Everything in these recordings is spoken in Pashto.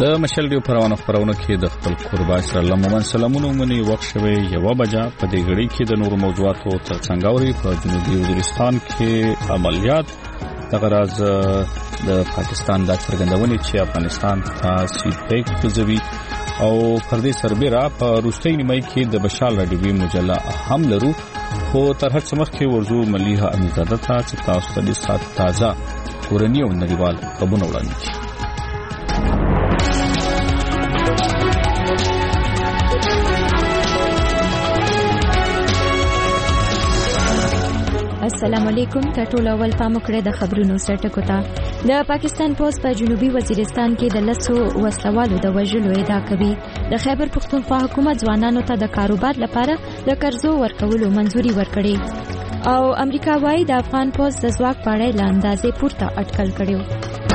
د مشل ډیو پرونه کې د خپل قربا سره لمن سلامونه مني وخت شوي یو بجا په دې غړي کې د نور موضوعاتو ترڅنګ اوري په جنوبي وزیرستان کې عملیات تغراز د پاکستان د څرګندونې چې افغانستان ته سیټ کوزوي او پردي سربېره په روسي نیمه کې د بشال راډیوي مجله هم لرو خو تر هڅه مخکې ورزو مليحه امیرزاده ته چې تاسو ته د سات تازه کورنی او نړیوال خبرونه وړاندې کړي. السلام علیکم. ټول اول پام کړئ د خبرونو سرټکو ته. د پاکستان پولیس په جنوبي وزیرستان کې د لسو وسلوالو د وژلو ادعا کوي. د خیبر پختونخوا حکومت ځوانانو ته د کاروبار لپاره د قرضو ورکولو منځوري ورکړي او امریکا وايي د افغان پولیس د ځواک په اړه له اندازې پورته اټکل کړي.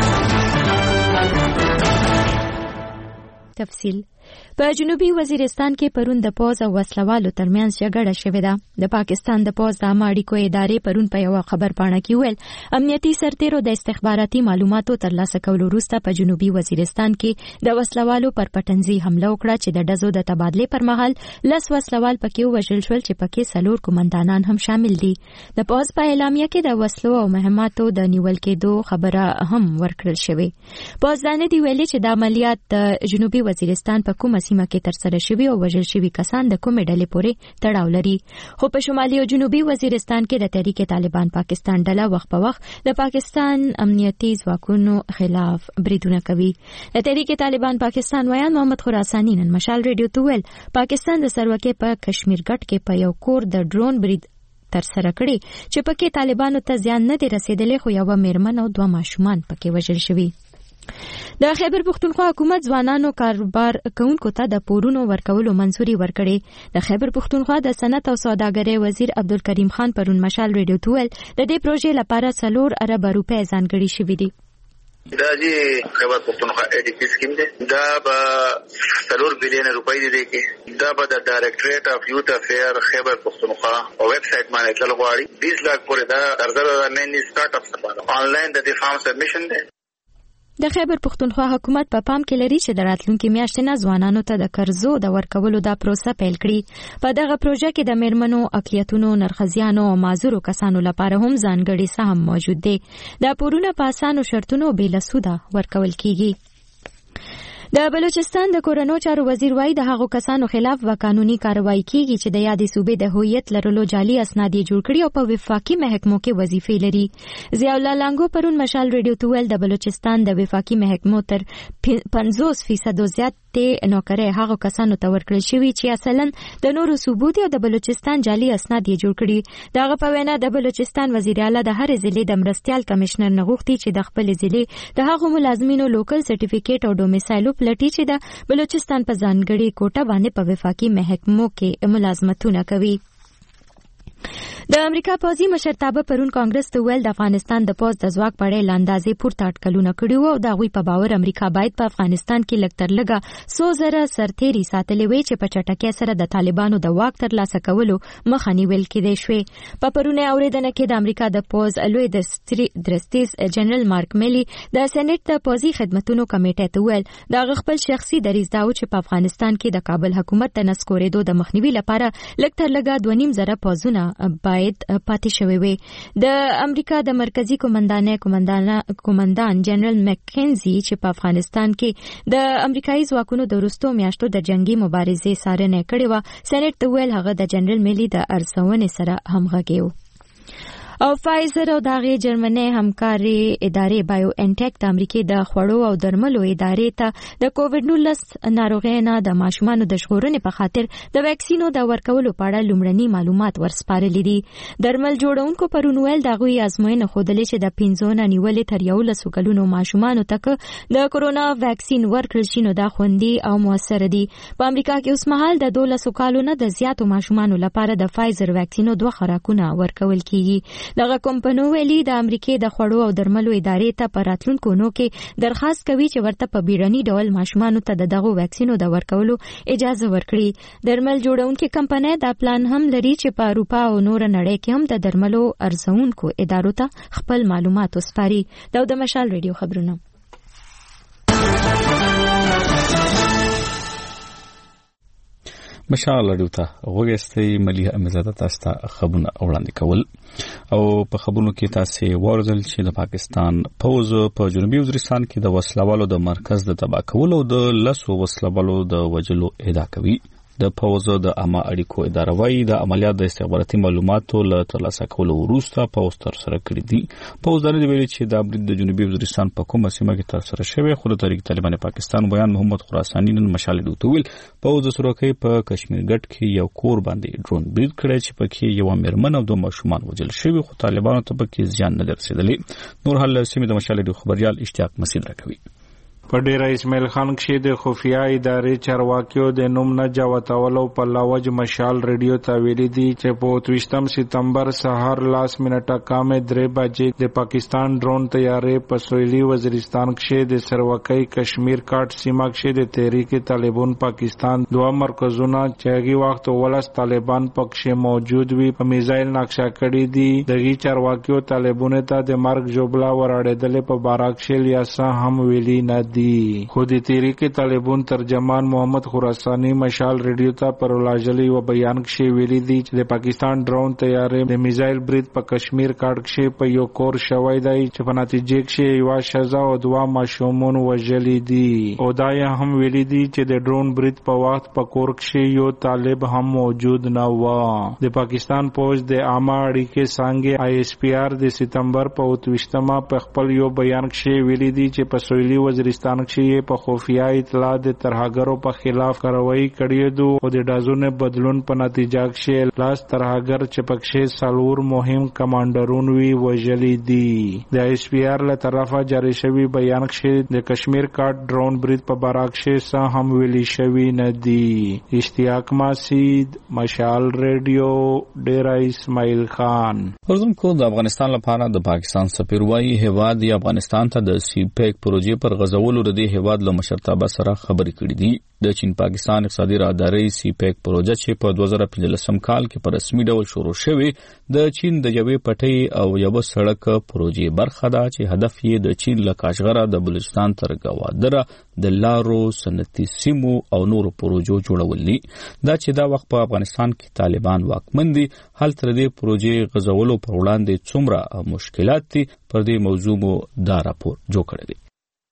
تفصیل په جنوبي وزیرستان کې پرون د پوز او وسلوالو ترمنځ جګړه شوې ده. د پاکستان د پوز د عامه اړیکو ادارې پرون په یو خبر پاڼه کې ویل امنیتي سرتیرو د استخباراتي معلوماتو ترلاسه کولو وروسته په جنوبي وزیرستان کې د وسلوالو پر پټنځي حمله وکړه چې د ډزو د تبادلې پر مهال 10 وسلوال پکې وژل شول چې پکې 4 قومندانان هم شامل دي. د پوز په اعلامیه کې د وسلو او مهماتو د نیول کېدو خبره هم ورکړل شوې. پوز ځانې دی ویلي چې د عملیات د جنوبي وزیرستان په کومه سیمه کې ترسره شوي او وژل شوي کسان د کومې ډلې پورې تړاو لري. خو په شمالي او جنوبي وزیرستان کې د تحریک طالبان پاکستان ډله وخت په وخت د پاکستان امنیتي ځواکونو خلاف بریدونه کوي. د تحریک طالبان پاکستان ویان محمد خراساني نن مشال ریډیو ته ویل پاکستان د سروکې په کشمیر ګټ کې په یو کور د ډرون برید ترسره کړي چې پکې طالبانو ته زیان نه دی رسیدلی خو یو میرمن او 2 ماشومان پکې وژل شوي. د خیبر پختونخوا حکومت ځوانانو کاروبار کوونکو ته د پورونو ورکولو منځوري ورکړي. د خیبر پختونخوا د صنعت او سوداګرۍ وزیر عبدالکریم خان پرون مشال ریډیو ته ویل د دې پروژې لپاره 4 ارب روپۍ ځانګړي شوي دي. دا چې خیبر پختونخوا ADP سکیم دی دا به 4 بلین روپۍ دی کې دا به د ډایریکټریټ اف یوث افیر خیبر پختونخوا او ویب سټ باندې تل غواړي 20 لک پورې دا ارزه نه سٹارټ اپ لپاره آنلاین د فارم سبمیشن دی. د خیبر پختونخوا حکومت په پام کې لري چې د راتلونکي میاشتې نه ځوانانو ته د قرضو د ورکولو دا پروسه پیل کړي. په دغه پروژه کې د میرمنو اقلیتونو نرخزیانو او معذورو کسانو لپاره هم ځانګړي سهم موجود دی. دا پورونه په اسانو شرطونو بې له سوده ورکول کیږي. د بلوچستان د کورونو چارو وزیر وايي د هغو کسانو خلاف قانوني کاروایی کیږي چې د یادې صوبې د هویت لرلو جعلي اسناد جوړ کړي او په وفاقي محکمو کې وظیفې لري. ضیاء الله لانګو پرون مشال ریډیو ته ویل د بلوچستان د وفاقي محکمو تر 50% زیات نوکرۍ هغو کسانو ته ورکړل شوي چې اصلا د نورو صوبو دي او د بلوچستان جعلي اسناد جوړ کړي. دغه په وینا د بلوچستان وزیر اعلی د هر ضلع د مرستيال کمشنر نه غوښتي چې د خپل ضلع د هغو ملازمینو لوکل سرټیفیکیټ او ډومیسایل پلټي چې د بلوچستان په ځانګړي کوټه باندې په وفاقي محکمو کې ملازمتونه کوي. د امریکا پوځي مشرتابه پرون کانګرس ته ویل د افغانستان د پوځ د ځواک په اړه لاندازې پورته اټکلونه کړي وو او د هغوی په باور امریکا باید په افغانستان کې لږ تر لږه 100,000 سرتیري ساتلي وي چې په چټکۍ سره د طالبانو د واک ترلاسه کولو مخه نیول کېدای شوې. په پرونی اورېدنه کې د امریکا د پوځ لوی درستیز جنرال مارک میلی د سېنات د پوځي خدمتونو کمیټې ته ویل د هغه خپل شخصي دریځ دا و چې په افغانستان کې د کابل حکومت د نسکورېدو د مخنیوي لپاره لږ تر لږه 2.5 پوځونه باید پاتې شوی وي. د امریکا د مرکزی قومندان جنرال مکینزي چې په افغانستان کې د امریکایي ځواکونو د وروستو میاشتو د جنگي مبارزې څارنه کړې وه سېنات ته ویل هغه د جنرال میلی د ارزونې سره همغږی و. او فایزر او دغه جرمني همکاري ادارې بایو انټیک د امریکای د خوړو او درملو ادارې ته د کووډ-19 ناروغۍ نه د ماشومانو د ژغورنې په خاطر د ویکسینو د ورکولو په اړه لومړني معلومات ورسپارلي دي. درمل جوړونکو پرون ویل د هغوی ازموینه ښودلې چې د 15 نه نیولې تر 11 کلونو ماشومانو ته د کرونا ویکسین ورکړل شي نو دا خوندي او موثر دي. په امریکا کې اوس مهال د 12 کالو نه د زیاتو ماشومانو لپاره د فایزر ویکسینو 2 خوراکونه ورکول کیږي. دغه کمپنو ویلي د امریکای د خوړو او درملو ادارې ته په راتلونکو نو کې درخواست کوي چې ورته په بیړني ډول ماشومانو ته دغه ویکسینو د ورکولو اجازه ورکړي. درمل جوړونکو کمپنۍ دا پلان هم لري چې په اروپا او نور نړۍ کې هم د درملو ارزونکو ادارو ته خپل معلومات وسپاري. دا د مشال ریډیو خبرونه. مشال رډیو ته وګستې ملي امزاده تاسو ته خبرونه وړاندې کول او په خبرونو کې تاسو ورزل چې د پاکستان پوز په جنوبي وزیرستان کې د وسلوالو د مرکز د تباہ کولو د لسو وسلوالو د وجلو ادعا کوي. د پوز د عامه اړیکو اداره وايي د عملیات د استخباراتي معلوماتو له ترلاسه کولو وروسته پوز تر سره کړی دي. پوز د ویلي چې د برید د جنوبي وزیرستان په کومه سیمه کې تر سره شوی خو د تحریک طالبان پاکستان بیان محمد خراساني نن مشال ډیو ویل پوز د سروکې په کشمیر ګټ کې یو کور باندې ډرون برید کړی چې پکې یو مرمن او دوه ماشومان وژل شوی خو طالبانو ته پکې زیان نه رسیدلی. نور حال سیمه د مشال ډیو خبريال اشتیاق مسعود راکوي. په ډیره اسماعیل خان کې د خفیه ادارې چارواکیو د نوم نه جوتولو په لوج مشال ریډیو ته ویلي دي چې په 28 سپتمبر سهار لاس منټه کامه 3 بجې د پاکستان ډرون طیارې په سویلي وزیرستان کې د سروکۍ کشمیر کاټ سیمه کې د تحریک طالبان پاکستان دوه مرکزونه چې هغه وخت ولس طالبان پکې موجود وي په میزایل نقشه کړی دي. دغه چارواکیو طالبانو ته د مرګ جوړلا وراړېدل په باراکشل یا سه هم ویلي نه خود تحریک طالبان ترجمان محمد خراسانی مشال ریډیو ته پر لاجلی و بیان کې ویلي دي چې د پاکستان ډرون طیارې د میزایل برید په کشمیر کاټ کې په یو کور شوی دی چې په نتیجه کې یو شزا او دوه ماشومان وژل دي. او دا هم ویلي دي چې د ډرون برید په وخت په کور کې یو طالب هم موجود نه و. د پاکستان پوز د عامه اړیکې څنګه ISPR د سپتمبر په 28 په خپل یو بیان کې ویلي دي چې په سویلي وزیرستان کې په خفیه اطلاع د ترهګرو په خلاف کاروایی کړې دو او د ډازونو بدلون په نتیجه کې لاس ترهګر چې پکې سالور مهم کمانډرون وی وژلي دي. د ISPR له طرفه جاری شوی بیان کې د کشمیر کاټ ډرون برید په باراکشه سه هم ویلي شوی نه دي. اشتیاق مسعود مشال ریډیو ډیره اسماعیل خان. ورزمکو د افغانستان لپاره د پاکستان سفیر وايي هواد دی افغانستان ته د CPEC پروژې پر غزولو د دې هیواد له مشرتابه سره خبرې کړې دي. د چین پاکستان اقتصادي راهداري CPEC پروژه چې په 2015 کال کې په رسمي ډول شروع شوې د چین د یوې پټۍ او یو سړک پروژې برخه ده چې هدف یې د چین له کاشغره د بلوچستان تر گوادره د لارو صنعتي سیمو او نورو پروژو جوړول دي. دا چې دا وخت په افغانستان کې طالبان واکمن دي هل تر دې پروژې غزولو پر وړاندې څومره مشکلات دي پر دې موضوع مو دا راپور جوړ کړی دی.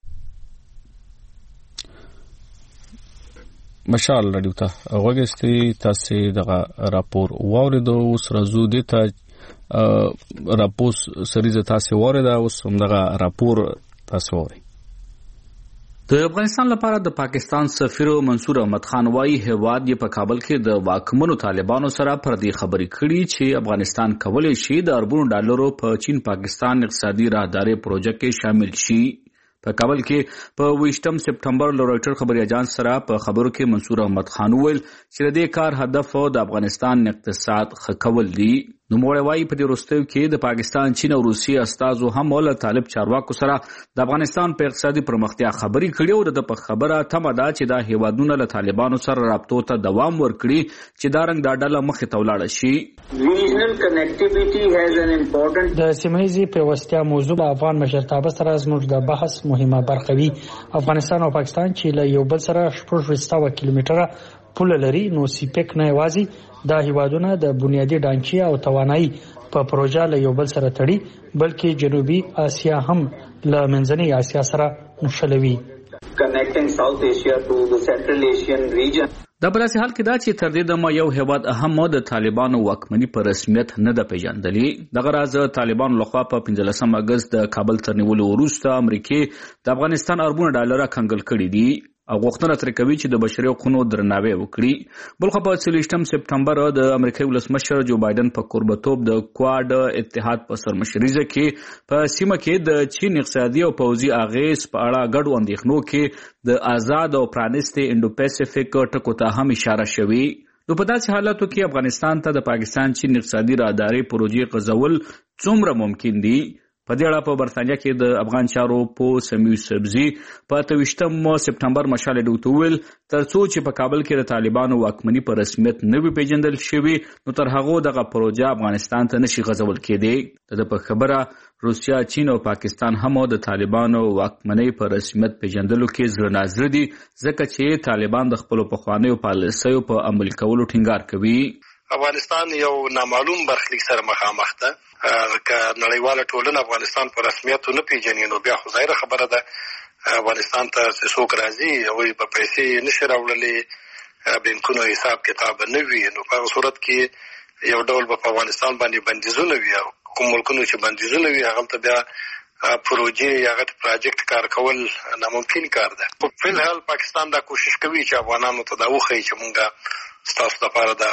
مشال رډیو ته وګستې تاسو دغه راپور واوریدو اوس راځو د ته راپور سریزه تاسو واوریدا اوس هم دغه راپور تاسو واورئ. د افغانستان لپاره د پاکستان سفیر منصور احمد خان وايي هواد یې په کابل کې د واکمنو طالبانو سره پر دې خبرې کړي چې افغانستان کولای شي د اربونو ډالرو په چین پاکستان اقتصادي راهداري پروژه کې شامل شي. په کابل کې په 28 سپتمبر لورایټر خبري اجانس سره په خبرو کې منصور احمد خان ویل چې د دې کار هدف د افغانستان اقتصاد ښه کول دي. نو موړوي په دې وروستیو کې د پاکستان، چین او روسیې استازو هم ول طالب چارواکو سره د افغانستان په اقتصادي پرمختیا خبرې کړې او د خبره تمه ده چې دا هیوادونه له طالبانو سره رابطو ته دوام ورکړي چې دا رنګ دا ډله مخې ته ولاړ شي. د سیمه‌ییزې پیوستیا موضوع د افغان مشرتابه سره زموږ د بحث مهمه برخه وي. افغانستان او پاکستان چې له یو بل سره 400 کیلومتره پوله لري نو CPEC نه یوازې دا هیوادونه د بنیادی ډانچې او توانایي په پروژه له یو بل سره تړي بلکې جنوبي آسیا هم له منځنۍ آسیا سره نښلوي. دا په داسې حال کې دا چې تر دې دمه یو هیواد هم د طالبانو واکمني په رسمیت نه ده پیژندلې. دغه راز طالبانو لخوا په 15 اگست د کابل تر نیولو وروسته امریکای د افغانستان اربونه ډالر کنګل کړي دي او غوښتنه ترې کوي چې د بشري حقوقو درناوی وکړي. بلخو په 28 سپتمبر د امریکای ولسمشر جو بایدن په قربتوب د کواد اتحاد په سرمشريزه کې په سیمه کې د چین اقتصادي او پوځي اغیز په اړه ګډو اندېښنو کې د آزاد او پرانیستي انډو پیسفیک ټکو ته هم اشاره شوې. نو په داسې حالاتو کې افغانستان ته د پاکستان چین اقتصادي راهداري پروژې غزول څومره ممکن دي؟ په دې اړه په برتانیا کې د افغان چارو په سمیع سبزي په 28 سپټمبر مشال ډوته ویل ترڅو چې په کابل کې د طالبانو واکمني په رسمیت نه وي پیژندل شوی نو تر هغه دغه پروژه افغانستان ته نشي غځول کېدی. د په خبره روسیا، چین او پاکستان هم د طالبانو واکمنۍ په رسمیت پیژندلو کې زړه نازړه دي ځکه چې طالبان د خپل پخوانیو پالیسیو په عمل کولو ټینګار کوي. افغانستان یو نامعلوم برخلیک سره مخامخ ده. که نړیواله ټولنه افغانستان په رسمیت نه پیژني نو بیا خو ظاهره خبره ده افغانستان ته څوک راځي او په پیسې نشي راوړلې، بانکونو حساب کتاب نه وي، نو په صورت کې یو ډول په افغانستان باندې بندیزونه وي. کوم ملکونو چې بندیزونه وي هغه ته بیا پروژې یا پروژیکټ کار کول ناممکن کار ده. په فلحال پاکستان دا کوشش کوي چې افغانانو ته دا وښيي چې مونږ ستاسو لپاره د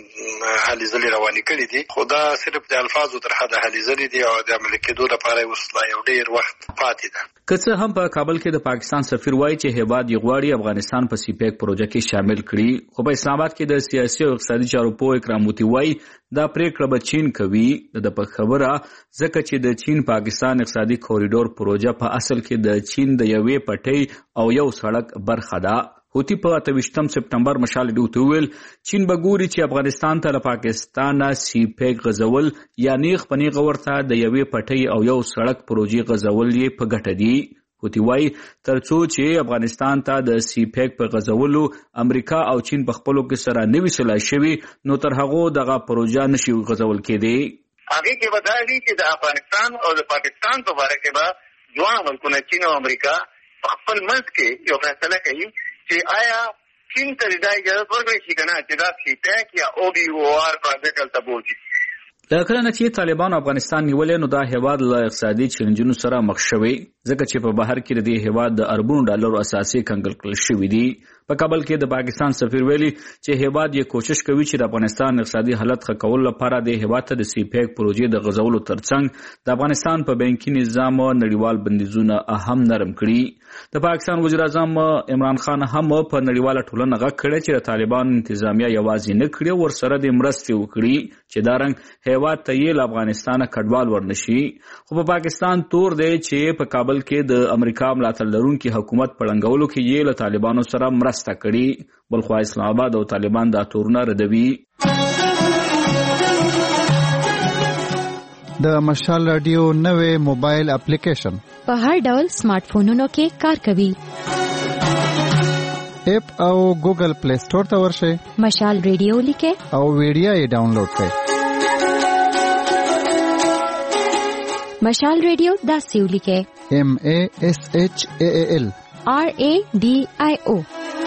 هلې ځلې روانې کړي دي، خو دا صرف د الفاظو تر حده هلې ځلې دي او د عملي کېدو لپاره اوس لا یو ډېر وخت پاتې ده. که څه هم په کابل کې د پاکستان سفیر وایي چې هیواد یې غواړي افغانستان په سی پیک پروژه کې شامل کړي، خو په اسلام آباد کې د سیاسي او اقتصادي چارو پوه اکرام موتی وایي دا پریکړه به چین کوي. د په خبره ځکه چې د چین پاکستان اقتصادي کوریډور پروژه په اصل کې د چین د یوې پټۍ او یو سړک برخه ده. هوتی په 28 سپټمبر مشال ډوته ویل چین به ګوري چې افغانستان ته له پاکستان سی پیک غزول یا نیغ پنیغه ورته د یوې پټۍ او یو سړک پروژې غزول یې په ګټه دي. هوتی وایي ترڅو چې افغانستان ته د سی پیک په غزولو امریکا او چین په خپلو کې سره نوي سلا شوي نو تر هغه دغه پروژه نشي غزول کېدی. هغه کې به دا وي چې د افغانستان او د پاکستان په اړه کې به دوه ملکونه چین او امریکا خپل منځ کې یو فیصله کوي چې آیا چین ته دا اجازه ورکړي چې کنه چې دا سی پیک یا او بي او آر پروژیکټ ته بوځي. کله چې طالبان افغانستان نیولې نو دا هیواد له اقتصادي چیلنجونو سره مخ شوی ځکه چې په بهر کې د دې هیواد د اربونو ډالرو اساسي کنګل کړل شوی دی. په کابل کې د پاکستان سفیر ویلي چې هیواد یې کوشش کوي چې د افغانستان اقتصادي حالت ښه کولو لپاره د هیواد ته د سی پیک پروژې د غزولو ترڅنګ د افغانستان په بانکي نظام او نړیوال بندیزونه اهم نرم کړي. د پاکستان وزیر اعظم عمران خان هم په نړیواله ټولنه غږ کړی چې د طالبان انتظامیه یوازې نه کړي ورسره د مرستې وکړي چې دا رنګ هیواد ته یې له افغانستانه کډوال ورنشي. خو په پاکستان تور دی چې په کابل کې د امریکا ملاتړ لرونکي حکومت په ړنګولو کې یې له طالبانو سره مرسته کړي، بلخو اسلام آباد او طالبان دا تورونه ردوي. د مشال رادیو نوې موبایل اپلیکیشن په هر ډول سمارټ فونونو کې کار کوي. اپ او ګوګل پلی سٹور ته ورشئ، مشال ریډیو لیکه او ویډیو یې ډاونلوډ کړئ. مشال ریډیو داسې ولیکه MASHAAL RADIO.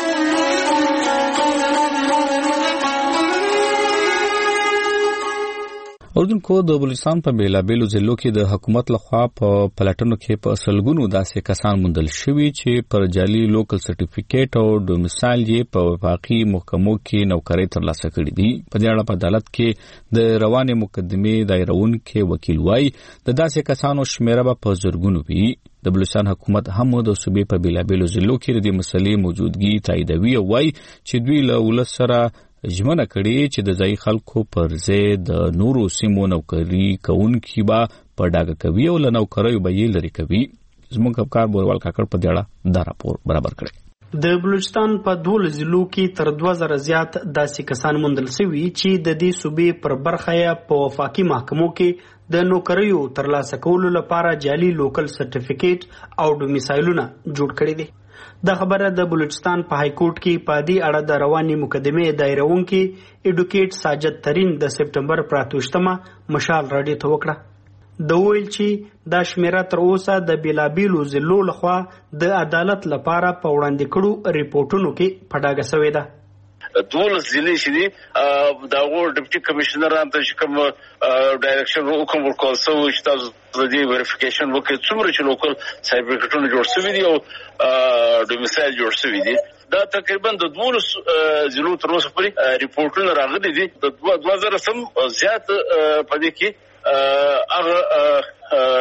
اردوونکو د بلوچستان په بیلابیلو ضلعو کې د حکومت لخوا په پلټنو کې په سلګونو داسې کسان موندل شوي چې پر جعلي لوکل سرټیفیکیټ او ډومیسایل یې په وفاقي محکمو کې نوکرۍ ترلاسه کړي دي. په دې اړه په عدالت کې د روانې مقدمې دایروونکي وکیل وایي د داسې کسانو شمیره به په زرګونو وي. د بلوچستان حکومت هم د صوبې په بیلابیلو ضلعو کې د مسلې موجودګي تاییدوي او وایي چې دوی له ولس سره ژمنه کړې چې د ځای خلکو پر ځای د نورو سیمو نوکري کوونکي به په ډاګه کوي او له نوکریو به یې لرې کوي. زموږ خبرکار بوروال کاکړ په دې اړه دا راپور برابر کړی. د بلوچستان په 12 ضلعو کې تر 2000 زیات داسې کسان موندل شوي چې د دې صوبې پر برخه په وفاقي محکمو کې د نوکریو ترلاسه کولو لپاره جعلي لوکل سرټیفیکیټ او ډومیسایلونه جوړ کړي دي. دا خبره د بلوچستان په های کورټ کې په دې اړه د رواني مقدمې دایروونکي ایډوکیټ ساجد ترین د سپټمبر 28 مشال راډیو ته وکړه. د ویل چې دا شمیره تر اوسه د بیلابیلو ضلعو لخوا د عدالت لپاره په وړاندې کړو ریپورتونو کې په ډاګه شوې ده. 12 ضلع چې دي دا وو ډیپټي کمشنران ته کوم ډایرکشن حکم ورکول شوی چې تاسو د دې ویریفیکیشن وکړئ څومره چې لوکل سرټیفیکټونه جوړ شوي دي او ډومیسایل جوړ شوي دي. دا تقریبا د 12 ضلعو تر اوسه پورې ریپورتونه راغلي دي. د 2000 سم زیات په دې کې هغه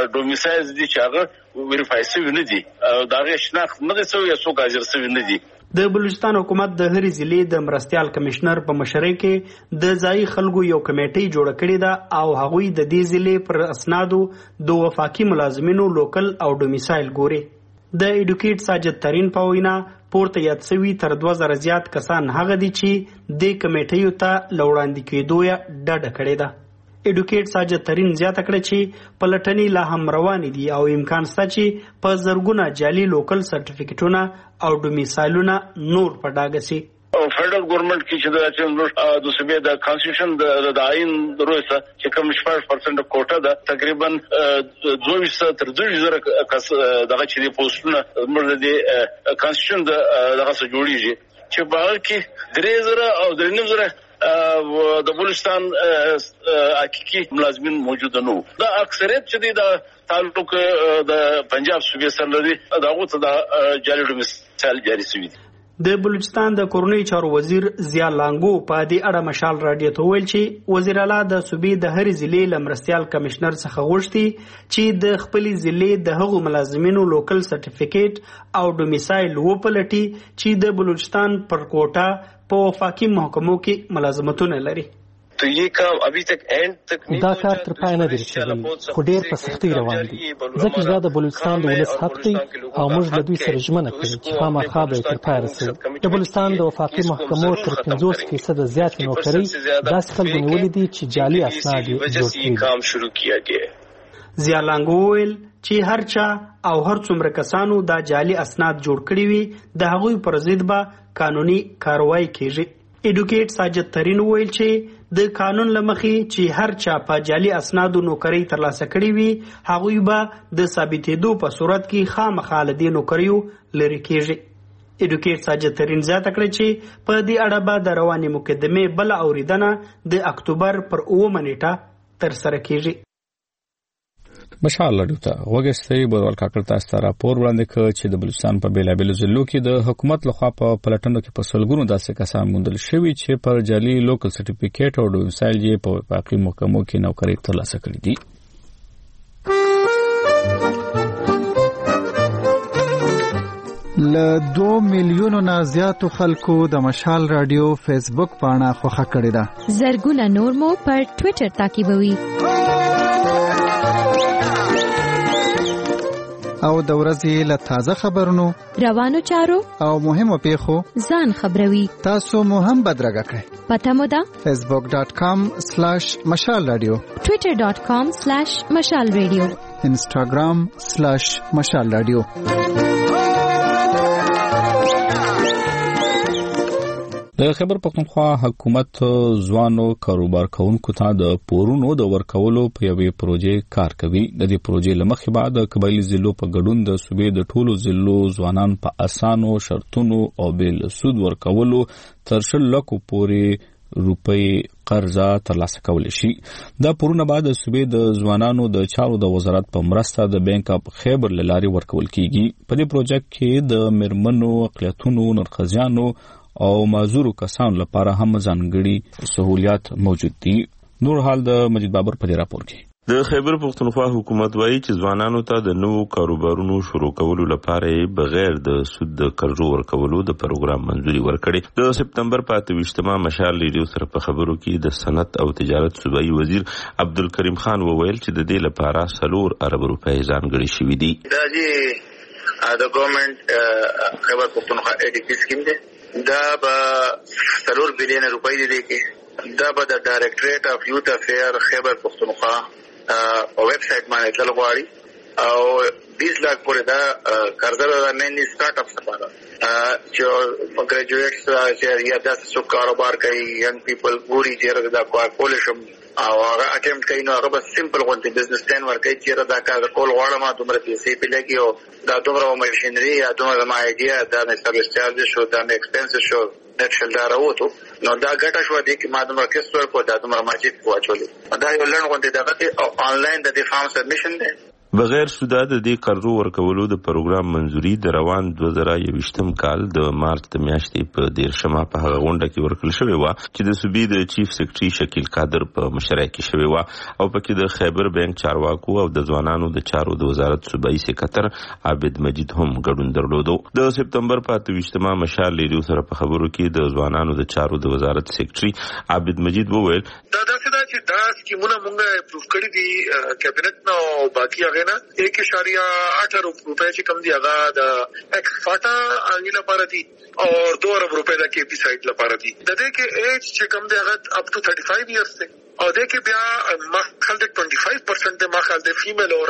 ډومیسایل دي چې هغه ویریفای شوی نه دي، دا غي شناخت نه دي شوی یا څوک حاضر شوی نه دي. د بلوچستان حکومت د هرې ضلع د مرستیال کمشنر په مشرۍ کې د ځایي خلکو یو کمیټه جوړه کړې ده او هغوی د دې ضلع پر اسنادو د وفاقي ملازمینو لوکل او ډومیسایل ګوري. د ایډوکیټ ساجد ترین په وینا پورته یاد شوي تر 2000 زیات کسان هغه دي چې د کمیټیو ته لوړاندې کېدو یې ډډه کړې ده. ایډوکیټ ساجد ترین زیاته کړه چې پلټنې لا هم روانې دي او امکان شته چې په زرګونه جعلي لوکل سرټیفیکټونه او ډومیسایلونه نور په ډاګه شي. فدرال ګورنمنت کې چې د صوبې د کانسټیټیوشن د آئین روسه چې کوم 4% کوټه ده تقریبا 22 تر 2000 کس دغه چې پوسټونه موږ د کانسټیټیوشن دغه څه جوړیږي چې باغ کې 3000 او 3000 د بلوچستان حقيقي ملازمین موجود نو. دا اکثریت چې د تعلق د پنجاب صوبې سره لري دغه ته د جاري ډومیسایل جاری شوی دی. د بلوچستان د کورنۍ چارو وزیر ضیا لانګو په دې اړه مشال راډیو ته ویل چې وزیر اعلی د صوبې د هرې ضلع لمرستیال کمشنر څخه غوښتي چې د خپلې ضلع د هغو ملازمینو لوکل سرټیفیکیټ او ډومیسایل وپلټي چې د بلوچستان پر کوټه په وفاقي محکمو کې ملازمتونه لري. دا کار تر پای نه دی رسیدلی خو ډیر په سختۍ روان دي ځکه دا د بلوچستان د ولس حق دی او موږ له دوی سره ژمنه کوو چې خامخا به تر پای رسوو. د بلوچستان د وفاقي محکمو تر 50% زیات نوکرۍ داسې خلکو نیولي دي چې جعلي اسناد جوړ کړي. ضیا لانګو ویل چې هر چا او هر څومره کسانو دا جعلي اسناد جوړ کړي وي د هغوی پر ضد به قانوني کاروایی کیږي. ایډوکیټ ساجد ترین ویل چې د قانون لمخې چې هر چا په جعلي اسنادو نوکرۍ ترلاسه کړي وي هغوی به د ثابتېدو په صورت کې خامخا له دې نوکریو لرې کیږي. ایډوکیټ ساجد ترین زیاته کړه چې په دې اړه به د روانې مقدمې بله اوریدنه د اکتوبر پر 9 نیټه ترسره کیږي. مشال لډو ته وګستې بورول کاکړ تاسو ته راپور وړاندې کړ چې د بلوچستان په بیلابیلو ضلعو کې د حکومت لخوا په پلټنو کې په سلګونو داسې کسان موندل شوي چې پر جعلي لوکل سرټیفیکیټ او ډومیسایل یې په وفاقي محکمو کې نوکرۍ ترلاسه کړې دي. له 2 میلیونو نه زیاتو خلکو د مشال رادیو فیسبوک پاڼه خوښه کړې ده. زرګونه نور مو پر ټوئیټر تعقیبوي او د ورځې له تازه خبرونو روانو چارو او مهمو پیښو ځان خبروي. تاسو مو هم بدرګه کړئ. پته مو ده facebook.com/mashalradio twitter.com/mashalradio instagram/mashalradio. د خیبر پختونخوا حکومت ځوانو کاروبار کوونکو ته د پورونو د ورکولو په یوې پروژې کار کوي. د دې پروژې لمخې بعد د قبایلی ضلعو په ګډون د صوبې د ټولو ضلعو ځوانان په اسانو شرطونو او بل سود ورکولو تر 100 لک پورې روپۍ قرضه ترلاسه کولی شي. دا پورونه بعد د صوبې د ځوانانو د چارو د وزارت په مرسته د بانک اف خیبر لاري ورکول کیږي. په دې پروژه کې د مرمنو اقلیتونو نرخزیانو او معذورو کسانو لپاره هم ځانګړي سہولیات موجود دي. نور حال د مجید بابر په راپور کې. د خیبر پختونخوا حکومت وایي چې ځوانانو ته د نوو کاروبارونو شروع کولو لپاره بغیر د سود د قرضو ورکولو د پروګرام منځوري ورکړي. د سپتمبر په 28مه مشال ریډیو سره په خبرو کې د صنعت او تجارت صوبایي وزیر عبدالکریم خان وویل چې د دې لپاره 4 ارب روپۍ ځانګړي شوي دي. دا چې د ګورنمنت خیبر پختونخوا ایډیپی سکیم دی دا به 4 بلین روپۍ دی کې دا به د ډایرکټریټ اف یوث افیر خیبر پختونخوا ویب سټ باندې تل غواړي او 20 لک پورې دا قرضه ده مینلی سٹارټ اپ لپاره چې ګریجویټس چې یا تاسو کاروبار کوي ینګ پیپل ګوري چې دا کولشم او هغه اټمپټ کوي نو هغه بس سمپل غونډه بزنس پلان ورکړي چې دا کار کول غواړم دومره پیسې په لګي او دا دومره ماشينري یا دومره ما ایډیا دا مې سرویس چارج شو دا مې ایکسپنس شو نټشل دا راوته نو دا ګټه شو دي چې ما دومره کیسټ ورکو دا دومره ماجیک واچولې دا یو لړ غونډه دا او انلاین د فارم سبمیشن دی. بغیر سودا د دې قرضو ورکولو د پروګرام منځوري د روان 2021م کال د مارچ د میاشتې په 13مه په هغه غونډه کې ورکړل شوې و چې د صوبې د چیف سیکریټري شکیل قادر په مشرۍ کې شوې و او پکې د خیبر بانک چارواکو او د ځوانانو د چارو د وزارت صوبایي سکرټر عابد مجید هم ګډون درلودو. د سپتمبر په 28مه مشال لیدو سره په خبرو کې د ځوانانو د چارو د وزارت سیکریټري عابد مجید وویل دا سکیمونه مونږه اپروف کړی دي کابینټ نو باقی هغه نه 1.8 روپے چې کم دی هغه د ایکس فاټا انګلا لپاره دي او 2 ارب روپے د کې پی سایت لپاره دي. د دې کې ایج چې کم دی هغه اپ ټو 35 ایئرز دی او د کې بیا مخال د 25% د مخال د فیمیل او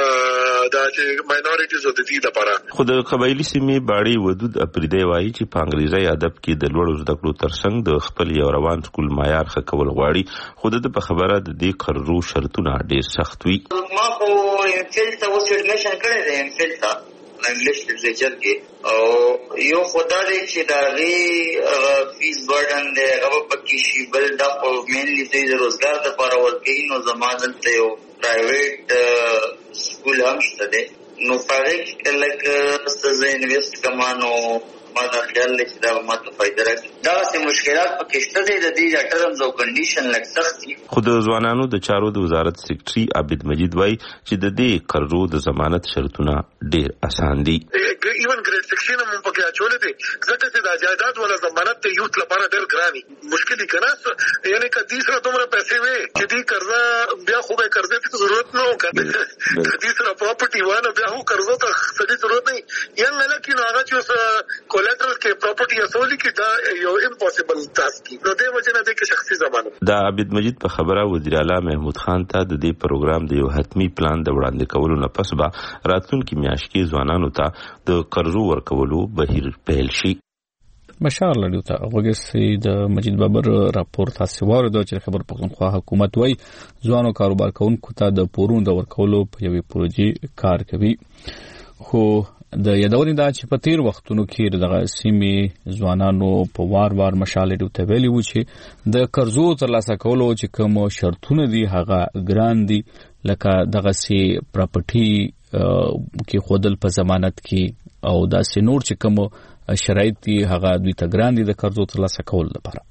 د ماینورټیز او د دې لپاره خو د قبایلی سیمې باړي ودود اپریدي وایي چې په انګریزي ادب کې د لوړو زده کړو ترڅنګ د خپل یو روان سکول معیار ښه کول غواړي خو د په خبره د دې قرضو شرطونه ډېر سخت وي. ما خو فلسفه اوس ایډمیشن کړی دی فلسفه انګلیش لټریچر کې او یو خدای چې داغي فیس برډن دی هغه پکې شي بل د مینلی د روزګار لپاره ورکړي نو زمانه ته یو پرایویټ سکول هم شته دی نو پاره لکه ستاسو انویسټ کمانو ما دا خیال لري چې دا ماته فائدہ راکړي دا سه مشکلات پکې شته دي د دې ټرمز او کنډیشن لک سخت دي. خو د ځوانانو د چارو د وزارت سیکریټري عابد مجید وایي چې د دې قرضو د ضمانت شرطونه ډېر اسان دي. ایون ګریډ 16 هم پکې اچول دي ځکه چې د جائیداد ولا ضمانت ته یوت لپاره ډېر ګراني مشکل دي کنه یعنی که تیسره دومره پیسې وي چې دې قرضه بیا خو به قرضه ته ضرورت نه وکړي تیسره پراپرټي وانه بیا خو قرضه ته څه ضرورت نه یا نه لکه نو هغه چې کولیټرل کې پراپرټي اصولي کې دا یو امپوسیبل ټاسک دی نو د وجه نه د کې شخصي ضمانت. د عابد مجید په خبره وزیر اعلی محمود خان ته د دې پروګرام د یو حتمی پلان د وړاندې کولو نه پس به راتلونکي میاشت کې ځوانانو ته د قرضو ورکولو بهیر پیل شي. مشال لري ته وګورئ د مجید بابر راپور تاسو ورته چې خبر پښتونخوا حکومت وای ځوانو کاروبار کوونکو ته د پورونو د ورکولو په یوې پروژې کار کوي خو د یادونې دا چې په تیر وختونو کې دغه سیمې ځوانانو په وار مشالې ته ویلي و چې د قرضو ترلاسه کولو چې کوم شرطونه دي هغه ګران دي لکه دغه سي پراپرټي کې خودل په ضمانت کې او دا سي نور چې کوم شرایط دي هغه دوی ته ګران دي د قرضو ترلاسه کول لپاره.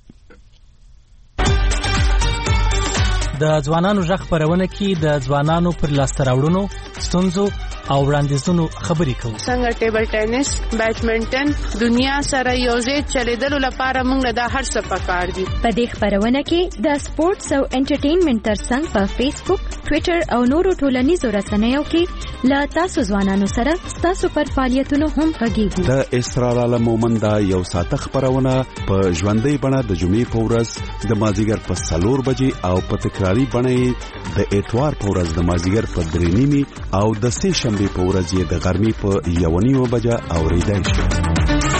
د ځوانانو ژغ خبرونه کې د ځوانانو پر لاسته راوړنو ستونزو او وړاندیزونو خبرې کوو. څنګه ټیبل ټینس بیډمنټن دنیا سره یوځای چلیدلو لپاره موږ د هر څه پکار دي. په دې خبرونه کې د سپورتس او انټرټینمنټ ترڅنګ په فیسبوک ټوئیټر او نورو ټولنیزو رسنیو کې لا تاسو ځوانانو سره تاسو پر فعالیتونو هم غږیږو. د اسرار عالم مومند یو ساعت خبرونه په ژوندۍ بڼه د جمعې په ورځ د مازیګر په 4 بجې او په تکراری بڼه د اتوار په ورځ د مازیګر په 3:30 او د سه شنبه په ورځ یې د غرمې په 1:30 بجې اوریدای شي.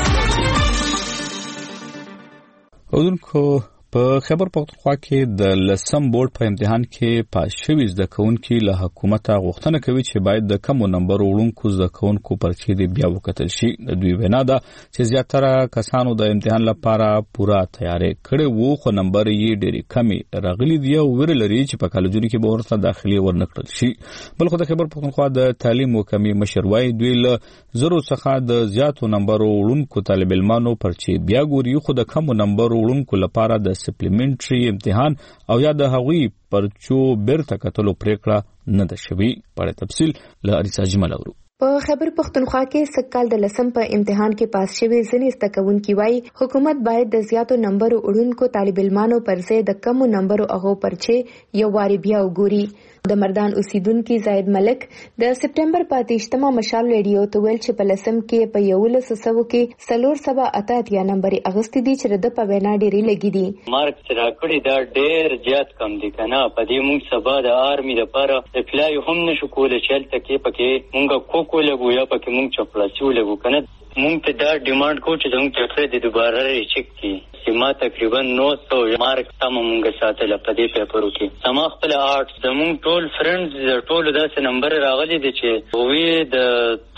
اودونکو په خبر پښتونخوا کې د لسم بورډ په امتحان کې پاس شوي زده کوونکي له حکومت غوښتنه کوي چې باید د کم نمبر وړونکو زده کوونکو پرچې دی بیا وکتل شي. د دوی وینا ده چې زیاتره کسانو د امتحان لپاره پوره تیاری کړی وو خو نمبر یې ډېری کمی راغلي دی او ویل لري چې په کالجونو کې به ورته داخلي ورنکړل شي. بل خو د خبر پښتونخوا د تعلیم محکمې مشر وایي دوی له زرو څخه د زیاتو نمبر وړونکو طالب علمانو پرچې بیا ګوري خو د کم نمبر وړونکو لپاره د سپلیمنټري امتحان او یا د هغوی پرچو بیرته کتلو پریکړه نه ده شوې. په تفصیل له اریسا جمال اورو. په خبر پښتونخوا کې سکهال د لسم په امتحان کې پاس شوي ځینې زده کوونکي وایي حکومت باید د زیاتو نمبرو وړونکو طالب علمانو پر ځای د کمو نمبرو هغو پرچې یو واري بیا وګوري. د مردان اوسیدونکو زاید ملک د سپټمبر په 28مه مشال ریډیو ته ویل چې په لسم کې په 1100 کې 478 نمبر اغستې دي چې د په وینا ډېری لګي دي. مارک چې راکړي دا ډېر زیات کم دي کنه په دې موږ سبا د آرمي لپاره اپلای هم نشو کولای چې تل کې پکې موږ کوکو لګو یا پکې موږ چپړاسیو لګو کنه موږ ته دا ډیماند کو چې موږ ته د دوباره ریچک کی سیما تقریبا 900 مارک تم موږ ساتل په دې پیپرو کې سما خپل آرټس د موږ ټول فرندز ټول داسې نمبر راغلي دي چې وې د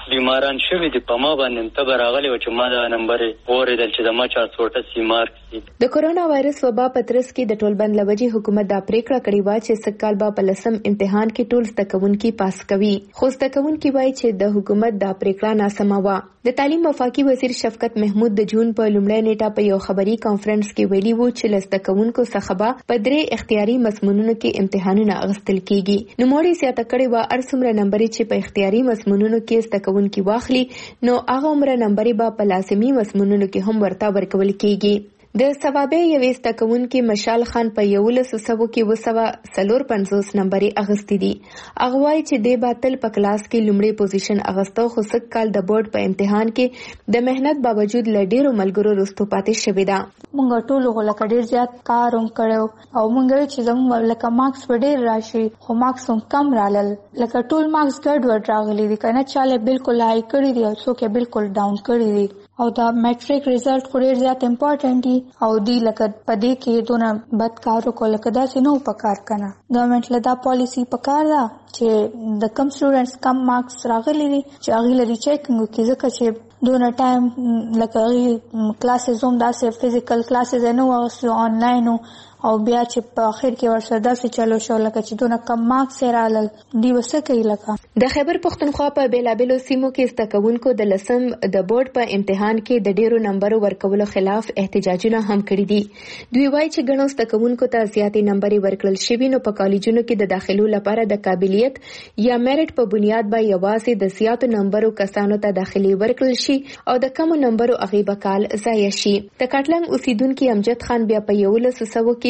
بیماران شوي دي په ما باندې ته راغلی و چې ما دا نمبر اوریدل چې د ما 400 سیمار د کورونا وایرس وبا پترس کې د ټولبند لوجي حکومت دا پریکړه کړې و چې سکهال با په لسم امتحان کې ټول زده کوونکي پاس کوي. خو زده کوونکي وایي چې د حکومت دا پریکړه ناسمه و. د تعلیم وفاقي وزیر شفقت محمود د جون په لومړۍ نیټه په یو خبري کانفرنس کې ویلي وو چې لزده کوونکو څخه به په 3 اختیاري مضمونونو کې امتحانونه اغوستل کیږي. نو موږ زیاته کړې و ارسمره نمبر چې په اختیاري مضمونونو کې زده کوونکي واخلي نو هغه عمر نمبر به په لازمي مضمونونو کې هم ورته ورکول کیږي. د ثوابه یوې استکون کې مشال خان په 1100 کې 254 نمبر اغستی دي. هغه وايي چې د باطل په کلاس کې لومړی پوزیشن اغستو خو سکهال د بورډ په امتحان کې د مهنت باوجود لډیرو ملګرو رستو پاتې شوی دا. مونږ ټول غوړه ډیر زیات کار هم کړو او مونږ چې زموږ لکه مارکس په ډیر راشي خو مارکس هم کم رالل لکه ټول مارکس ګډ وډ راغلي دي کنه چاله بالکل هاي کړی دي او څوک بالکل ډاون کړی دي او دا میټریک ریزلټ خو ډیر زیات امپورټنت دي او دی لکه پدې کې دونه بد کارو کول کدا چې نو پکار کنه گورنمنت لدا پالیسی پکار دا چې د کم سټوډنټس کم مارکس راغلي دي چې هغه لري چیکینګ کوي ځکه چې دونه ټایم لکه کلاسز هم داسې فزیکل کلاسز نه وو آنلاین او بیا چې په اخر کې ورسره داسې چلو شو لکه چې دونه کم مارکس رالل دی وسه کوي لکه د خیبر پختونخوا په بیلابلو سیمو کې استکونکو د لسم د بورډ په امتحان کې د ډیرو نمبرو ورکولو خلاف احتجاجونه هم کړي دي. دوی وایي چې ګڼو استکونکو ته زیاتې نمبرې ورکړل شوي نو په کالجونو کې د داخلو لپاره د قابلیت یا میرټ په بنیاد به یوازې د زیاتو نمبرو کسانو ته داخلي ورکړل شي او د کمو نمبرو اغیبه کال ضایع شي. د کټلنګ اوسیدونکو امجد خان بیا په 1100 کې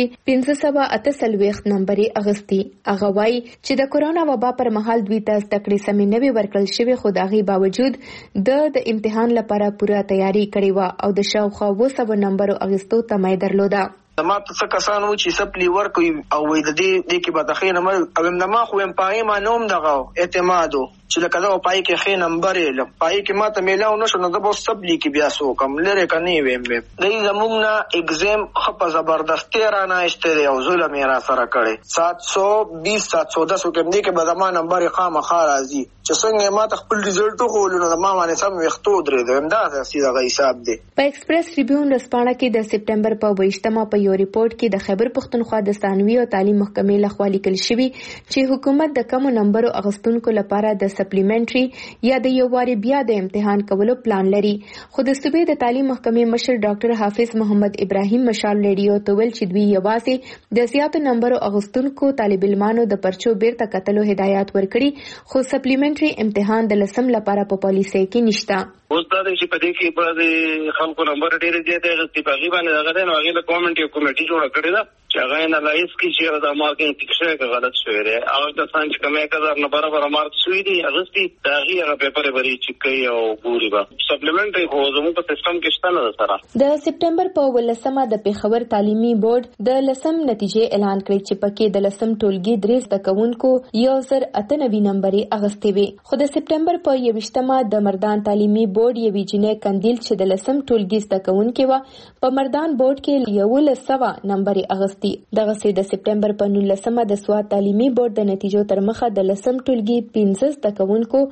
548 نمبرې اغستی. هغه وایي چې د کورونا وبا پر مهال دوی ته زده کړې سمې نه وي ورکړل شوې خو د هغې باوجود د امتحان لپاره پوره تیاری کړې وه او د شاوخوا 200 نمبرو اغستو تمه یې درلوده. ما ته کسان و چې سپلی ورکوي او وې د دې کې به د خې نمبر او ما خو هم پای ما نوم دغه اعتمادو چې لکه دا پای کې خې نمبر ل پای کې ما ته میلاو نشو نو د بو سپلی کې بیا سو کم لره کني ویم دې زموږ نه ایگزام خپ زبردستی را نه استری او ظلم را سره کړي 720 710 کې دې کې به د ما نمبر خامخا راځي چې څنګه ما ته خپل ریزلټ خو نو د ما باندې سم وختو درې دا همدا سیده حساب دی. په ایکسپریس ټریبیون رسپانه کې د سپټمبر په 28مه په یو ریپورت کې د خیبر پختونخوا د ثانوي او تعلیم محکمې لخوا لیکل شوی چې حکومت د کم نمبرو اغستونکو لپاره د سپلیمنټري یا د یو واري بیا د امتحان کولو پلان لري. خو د صوبې د تعلیم محکمې مشر ډاکټر حافظ محمد ابراهیم مشال ریډیو ته ویل چې دوی یوازې د زیاتو نمبرو اغستونکو طالب علمانو د پرچو بیرته کتلو هدایت ورکړي خو سپلیمنټري امتحان د لسم لپاره په پالیسي کې نشته. اوس دا چې په دې کې په خلکو نمبر ډېر زیات غوښتي په غیبانه دغه نو هغه د کومنټ یو کمیټي جوړ کړی دا چې هغه انالایز کوي چې دا مارکینګ ټیکشن کې غلط شوی دی او د سان چې کومه کزار نه برابر مارک شوی دی غوښتي دا هغه پیپر بری چې کوي او ګوري با سپلیمنټري خو زموږ په سیستم کې شته نه سره. د سپټمبر په 18مه د پیښور تعلیمي بورډ د لسم نتیجې اعلان کړې چې پکې د لسم ټولګي درې زده کوونکو 1098 نمبرې اغستې وي. خو د سپټمبر په 21مه د مردان تعلیمي بورډ یوې جنې کندیل چې د لسم ټولګي زده کوونکې وه په مردان بورډ کې 1100 نمبرې اغستې. دغه سي د سپټمبر په 19مه د سواد تعلیمي بورډ د نتیجو تر مخه د لسم ټولګي 15 زده کوونکو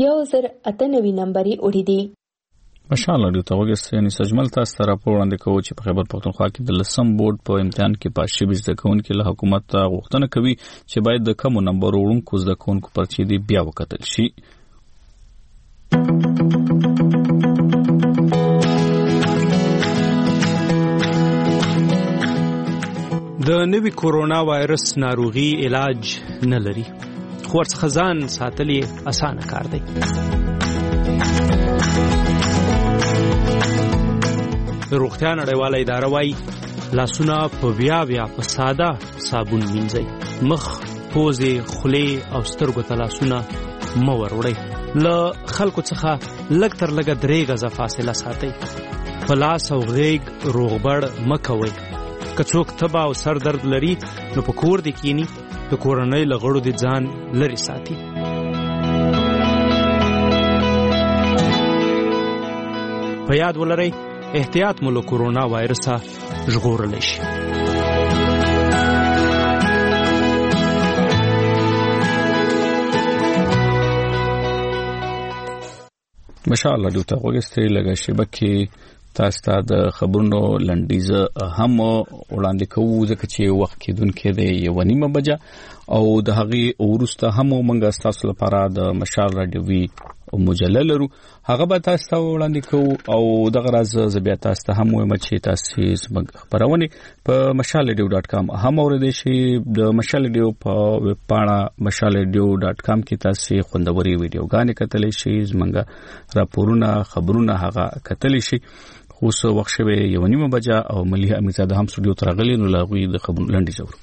1098 نمبرې وړي دي. ماشاءالله د توګه یعنی سجمل تاسو ته راپور وړاندې کوو چې په خیبر پختونخوا کې د لسم بورډ په امتحان کې پاس شوي زده کوونکي له حکومت ته غوښتنه کوي چې باید د کمو نمبر وړونکو زده کوونکو پرچې دي بیا وکتل شي. د نوي کورونا وایرس ناروغي علاج نه لري خو ورڅخه ځان ساتل یې اسانه کار دی. روغتیا نړیواله اداره وايي لاسونه په بیا په ساده صابون مینځئ. مخ، پوزې، خولې او سترګو ته لاسونه مه وروړئ. له خلکو څخه لږ تر لږه 3 غزه فاصله ساتئ. په لاس او غېږ روغبړ مه کوئ. که څوک تبه او سر درد لري نو په کور دې کینی د کورنۍ له غړو دې ځان لرې ساتي. په یاد ولرئ احتیاط مو له کورونا وایرسه ژغورلی شي. مشالله دوته وګستې لګا شبکه تاسو د خبرونو لنډیز هم وړاندې کوو ځکه چې وخت کې دونکو د 1:30 بجه او د هغه ورسته هم موږ تاسو لپاره د مشال رادیوي مجله لرو هغه به تاسو وړاندې کوو او د غرض زبیا تاسو هم وایم چې تاسو خبرونه په mashalradio.com هم اوریدئ شي د mashalradio په ویب پاڼه mashalradio.com کې تاسو خوندوري ویډیوګانې کتلی شي زمونږ راپورونه خبرونه هغه کتلی شي اوس وخت شوه 1:30 بجه او مليحه امیرزاده هم سټوډیو ته راغلي نو لاغوي د خبرو لنډي زور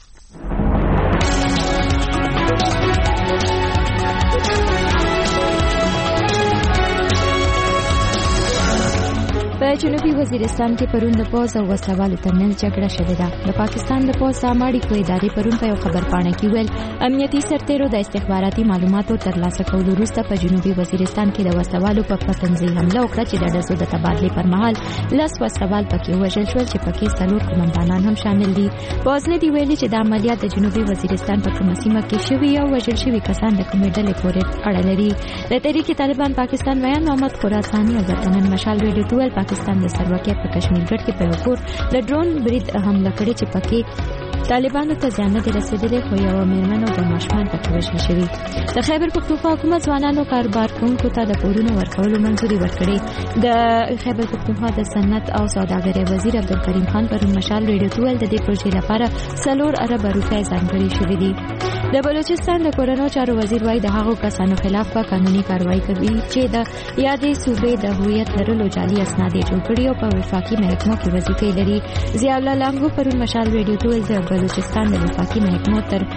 په جنوبي وزیرستان کې پرون د پوز او وسلوالو ترمنځ جګړه شوې ده. د پاکستان د پوز ساماړي کوي ادارې پرون په یو خبرپاڼه کې ویل امنیتي سرتیرو د استخباراتي معلوماتو ترلاسه کولو وروسته په جنوبي وزیرستان کې د وسلوالو په پتنځي حمله وکړه چې د ډزو د تبادلې پر مهال لاس وسلوال پکې وژل شول چې پکې څلور قومندانان هم شامل دي. پوزله دی ویلي چې د عملیات د جنوبي وزیرستان په کومه سیمه کې شوي او وژل شوي کسان د کومې ډلې پورې اړه لري. د تحریک طالبان پاکستان میان محمد خراساني او د مشال ریډیو ټول پاکستان د سروکې په کشمیرګړ کې په کور د ډرون برید حمله کړې چې پکې طالبانو ته ځان نه رسیدلې خو یو میرمن او د ماشومان پکې وژل شوي. د خیبر پختونخوا حکومت ځوانانو کاروبار کوونکو ته د پورونو ورکولو منځوري ورکړې. د خیبر پختونخوا د صنعت او سوداګرۍ وزیر عبدالکریم خان پر مشال ریډیو ټول د دې پروژې لپاره 4 ارب روپۍ ځانګړي شوې دي. د بلوچستان د کورنو چارو وزیر وايي د هغو کسانو خلاف په قانوني کاروایی کوي چې د یادې صوبې د هویت لرلو جعلي اسناد جوړ کړي او په وفاقي محکمو کې وظیفې لري. ضیاء الله لانګو پرون مشال ریډیو ټول د بلوچستان د وفاقي محکمو تر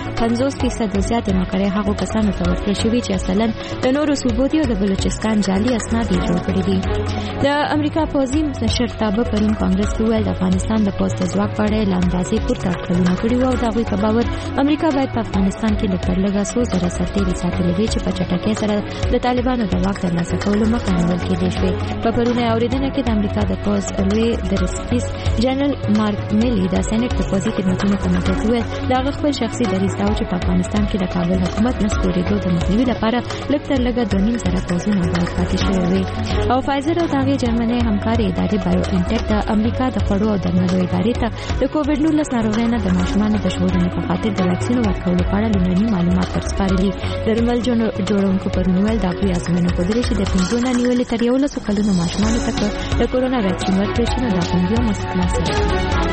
50% زیات نوکرۍ هغو کسانو ته ورکړل شوي چې اصلا د نورو صوبو دي او د بلوچستان جعلي اسناد جوړ کړي دي. د امریکا پوځي مشرتابه پرون کانګرس کې ویل د افغانستان د پوځ د ځواک په اړه لاندازې پورته اټکلونه کړي او د هغوی په باور امریکا باید په افغانستان کې د پرلګا 100 سرتیري ساتلې وي چې په چټکۍ سره د طالبانو د واک ترلاسه کولو مخه نیول کېدای شوی. په پرونه اوریدنه کې د امریکا د پوځ لوی ډیرسپیس جنرال مارک میلی د سېنات په پوځي خدماتو کمیټې ته ویل دا خپل شخصي دریځ دا چې په افغانستان کې د کابل حکومت نسکورېدو د مخنیوي لپاره لږ تر لږه 2.5 زره پوځونه باید پاتې شوي وي. او فایزر او دغه جرمني همکاري ادارې بایو انټیک د امریکا د خوړو او درملو ادارې ته د کووډ-19 ناروغۍ نه د ماشومانو د ژغورنې په خاطر د واکسین ورکولو په اړه لومړني معلومات ورسپارلي. درمل جوړونکو پرونول دا په ازموینو کوي چې د 15 نه نیولې تر 11 کلونو ماشومانو ته د کورونا واکسین ورکړل شي نو دا کوم یو مسله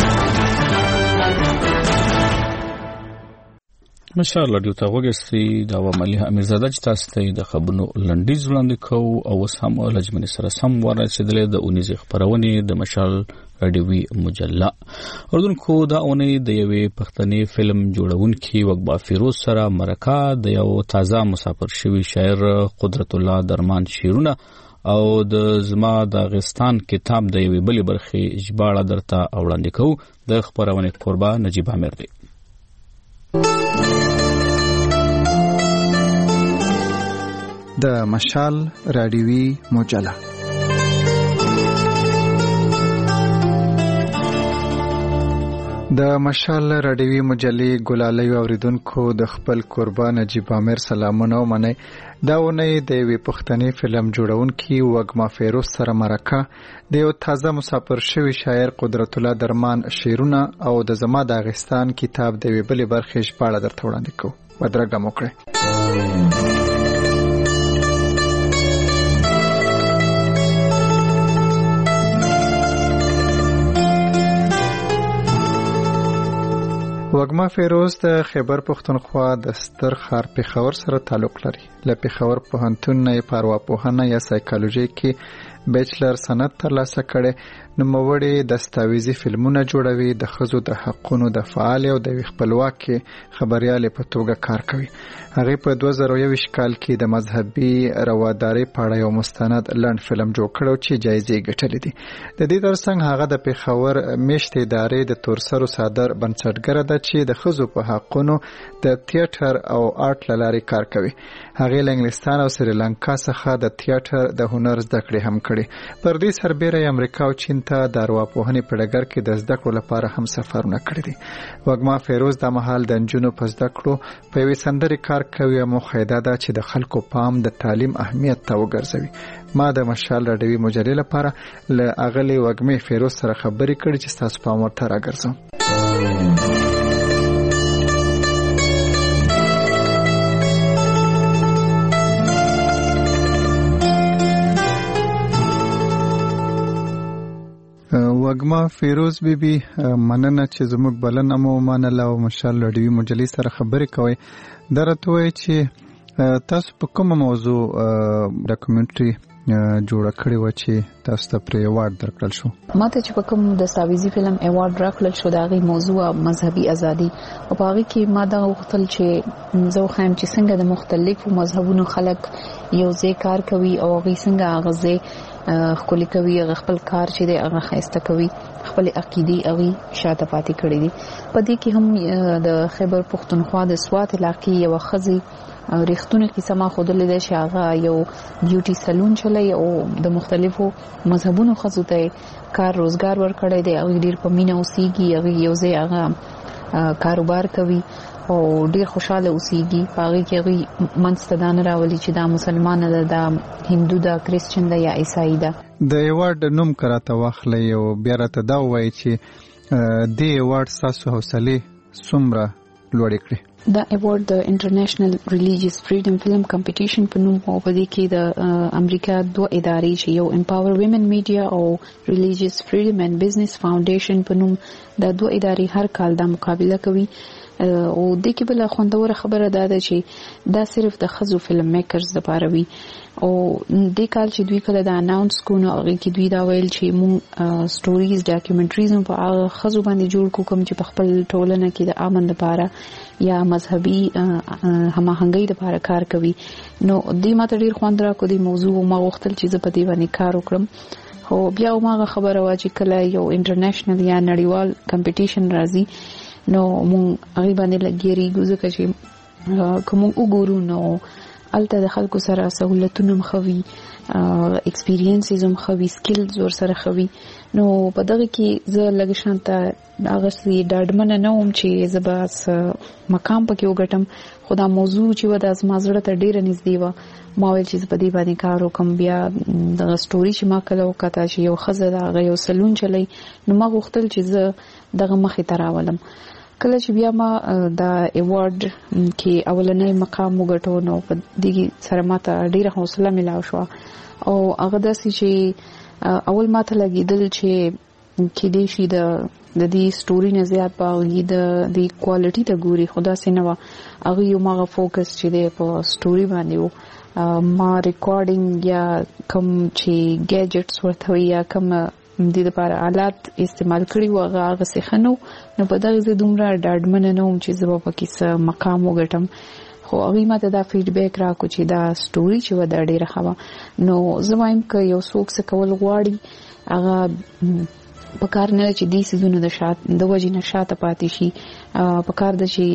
مشال رادیو ته وګورئ دا مليحه امیرزاده چې تاسو ته د خبرونو لنډیز وړاندې کوو او اوس هم لجمن سره سم ورسېدلې د اونیزه خبرونه د مشال رادیوي مجله. اردوونکو دا اونۍ د یوې پښتني فلم جوړونکي وقبا فیروز سره مرکه د یو تازه مسافر شوی شاعر قدرت الله درمان شیرونه او د زما د غستان کتاب د یوې بلې برخې ژباړه درته وړاندې کوو. د خبرونه قربا نجیب امیر دی. د مشال رادیوي مجله د مشال رادیوي مجلې ګلالۍ اوریدونکو د خپل قربان نجیب امیر سلامونه ومنئ. دا ونې د یوې پښتني فلم جوړونکي وقبا فیروز سره مرکه د یو تازه مسافر شوی شاعر قدرت الله درمان شیرونه او د زما د غستان کتاب د یوې بلې برخې ژباړه درته وړاندې کوو. بدرګه مو کړئ. وقبا فیروز د خیبر پختونخوا د ستر ښار پېښور سره تعلق لري. له پېښور پوهنتون نه یې په ارواپوهنه یا سایکالوژي کې بیچلر سند ترلاسه کړی. نوموړې دستاویزي فلمونه جوړوي، د ښځو د حقونو د فعال او د خپلواکۍ خبريالې په توګه کار کوي. هغه په 2021 کال کې د مذهبي روادارۍ په اړه یو مستند لنډ فلم جوړ کړو چې جایزې ګټلې دي. د دې ترڅنګ هغه د پېښور میشتې ادارې د تورسرو صادر بنسټګره ده چې د ښځو په حقونو د تیاتر او آرټ لارې کار کوي. هغه له انګلستان او سریلانکا څخه د تیاتر د هنر زده کړې هم کړې. پر دې سربېره امریکا او چین ته د ارواپوهنې په ډګر کې د زده کړو لپاره هم سفرونه کړي دي. وږمه فیروز د مهال د نجونو په زده کړو په یوې سندرې کار کوي او موخه دا ده چې د خلکو پام د تعلیم اهمیت ته وګرځوي. ما د مشال راډیوي مجلې لپاره له اغلې وږمې فیروز سره خبرې کړې چې تاسو پام ورته راګرځم. وږمه فیروز بیبي مننه چې زموږ بلنه مو ومنله او مشال راډیوي مجلې سره خبرې کوئ. دا راته وایي چې تاسو په کومه موضوع ډاکومنټري جوړه کړې وه چې تاسو ته پرې ایوارډ درکړل شو؟ ما ته چې په کوم د ساویزي فلم ایوارډ راکړل شو د هغې موضوع مذهبي ازادي او په هغې کې ما دغه غوښتل چې زه وښایم چې څنګه د مختلفو مذهبونو خلک یو ځای کار کوي او هغوی څنګه هغه ځای ښکلي کوي، هغه خپل کار چې دی هغه ښایسته کوي، خپل عقیدې هغوی شاته پاتې کړي دي. په دې کې هم د خیبر پښتونخوا د سوات علاقې یوه ښځې ریښتونې کیسه ما ښودلې ده چې هغه یو بیوټي سلون چلوي او د مختلفو مذهبونو ښځو ته کار روزګار ورکړی دی. هغوی ډېر په مینه اوسېږي، هغوی یو ځای هغه کاروبار کوي او ډېر خوشاله اوسېږي. په هغې کې هغوی منځ ته دا نه راولي چې دا مسلمانه ده، دا هندو ده، کرسچن ده یا عیسائی ده. د ایوارډ نوم که راته واخلئ او بیا راته دا ووایي چې دې ایوارډ ستاسو حوصلې څومره لوړې کړې؟ دا ایوارډ د انټرنیشنل ریلیجیس فریډم فلم کمپټیشن په نوم او په دې کې د امریکا دوه ادارې چې یو امپاور ویمن میډیا او ریلیجیس فریډم اینڈ بزنس فاونډیشن په نوم دا دوه ادارې هر کال دا مقابله کوي. او د کې بل خوندوره خبره ده چې دا صرف د ښځو فلم میکرز لپاره وي او د کال چې دوی کله دا اناونس کو نو هغه کې دوی دا ویل چې مونږ سټوریز ډاکومنټریز په هغه ښځو باندې جوړ کوم چې په خپل ټولنه کې د امن لپاره یا مذهبي هماهنګۍ لپاره کار کوي. نو دې ماته ډیر خوند راکو د موضوع ما غوښتل چې زه په دې باندې کار وکړم. خو بیا ما خبره وا چې کله یو انټرنیشنل یا نړیوال کمپټیشن راځي نو مونږ هغه باندې لګیږو ځکه چې کوم وګورو نو الته د خلکو سره سہولتونه مخوي، ایکسپیرینسز هم خوي، سکلز ور سره خوي. نو په دغه کې زه لږ شانته هغه سي ډاډمنه نه وم چې زه به مقام پکې وګټم. خو دا موضوع چې و د زما زړه ته ډیره نږدې وه. ما ویل چې په دې باندې کار وکم. بیا دغه سټوري چې ما کله وکړه چې یو ښځه د هغه یو سلون چلی نو ما غوښتل چې زه دغه مخې ته راولم. کله چې بیا ما دا ایوارډ کې اولنۍ مقام وګټو نو په دې سره ماته ډیره حوصله ملاو شو او هغه داسې چې اول ماته لګېدل چې کېدای شي د دې سټوري نه زیات باغي د کوالټي ته ګوري. خدا سينه وا هغه یو ماغه فوکس چې دی په سټوري باندې وو. ما ریکارډینګ یا کوم چې ګیجټس ورته یا کوم د لپاره آلات استعمال کړی و هغه څه خنو. نو په دغه زه دومره ډاډمنه نه وم چې زه به پکې څه مقام وګټم. خو هغه ماته دا فیډبیک راکو چې دا سټوري چې و دا ډیره ښه وه. نو زه وایم که یو څوک څه کول غواړي هغه په کار نه چې دې سيزونه د وجې نه شاته پاتې شي. په کار د چې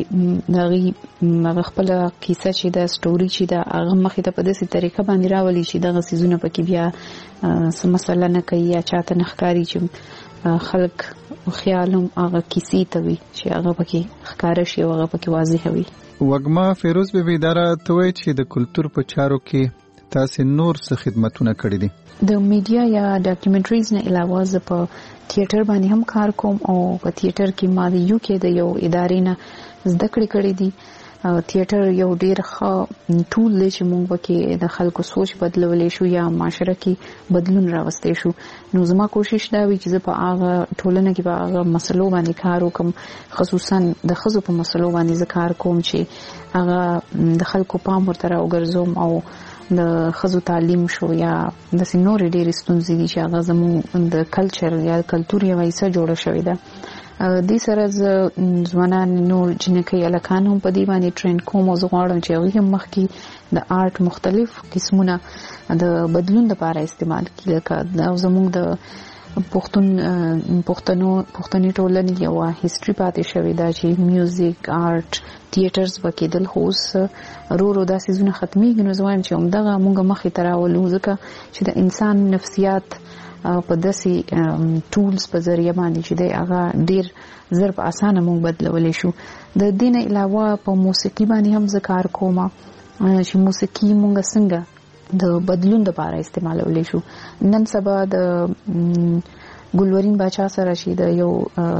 هغه خپل کیسه چې د سټوري چې د هغه مخې ته په داسې طریقه باندې راولي چې دغه سيزونه پکې بیا څه مسله نه کوي یا چاته نه ښکاري چې خلک خیال هم هغه کیسې ته وي چې هغه پکې ښکاره شي او هغه پکې واضح وي. وږمه فیروز بیبي اداره ته وایي چې د کلتور په چارو کې تاسو نور څه خدمتونه کړی دي؟ د میډیا یا ډاکومنټریز نه علاوه زه په تھیټر باندې هم کار کوم او په تھیټر کې ما د یو کې د یو ادارې نه زده کړې دي. تھیټر یو ډیر ښه ټول دی چې موږ پکې د خلکو سوچ بدلولې شو یا معاشره کې بدلون راوستې شو. نو زما کوشش دا وي چې زه په هغه ټولنه کې په هغه مسلو باندې کار وکم، خصوصا د ښځو په مسلو باندې زه کار کوم چې هغه د خلکو پام ورته راوګرځوم او د ښځو تعلیم شو یا د نورې ډېرې ستونزې دي چې هغه زموږ د کلچر یا کلتور یوه حصه جوړه شوې ده. دې سره زه ځوانان نور جنکۍ هلکان هم په دې باندې ټرین کوم او زه غواړم چې هغوی هم مخکې د آرټ مختلف قسمونه د بدلون لپاره استعمال کړي. لکه دا زموږ د پښتني ټولنې یوه هیسټري پاتې شوې ده چې میوزیک، آرټ، تھیټرز وکېدل. خو اوس ورو دا سیزونه ختمیږي. نو زه وایم چې همدغه موږ مخې ته راولو ځکه چې د انسان نفسیات په داسې ټولز په ذریعہ باندې چې دی هغه ډیر زر په اسانه موږ بدلولې شو. د دین علاوه په موسیقي باندې هم ذکر کوم چې موسیقي موږ څنګه د بدلون لپاره استعمالولې شو. نن سبا د ګلورین باچا سره شي د یو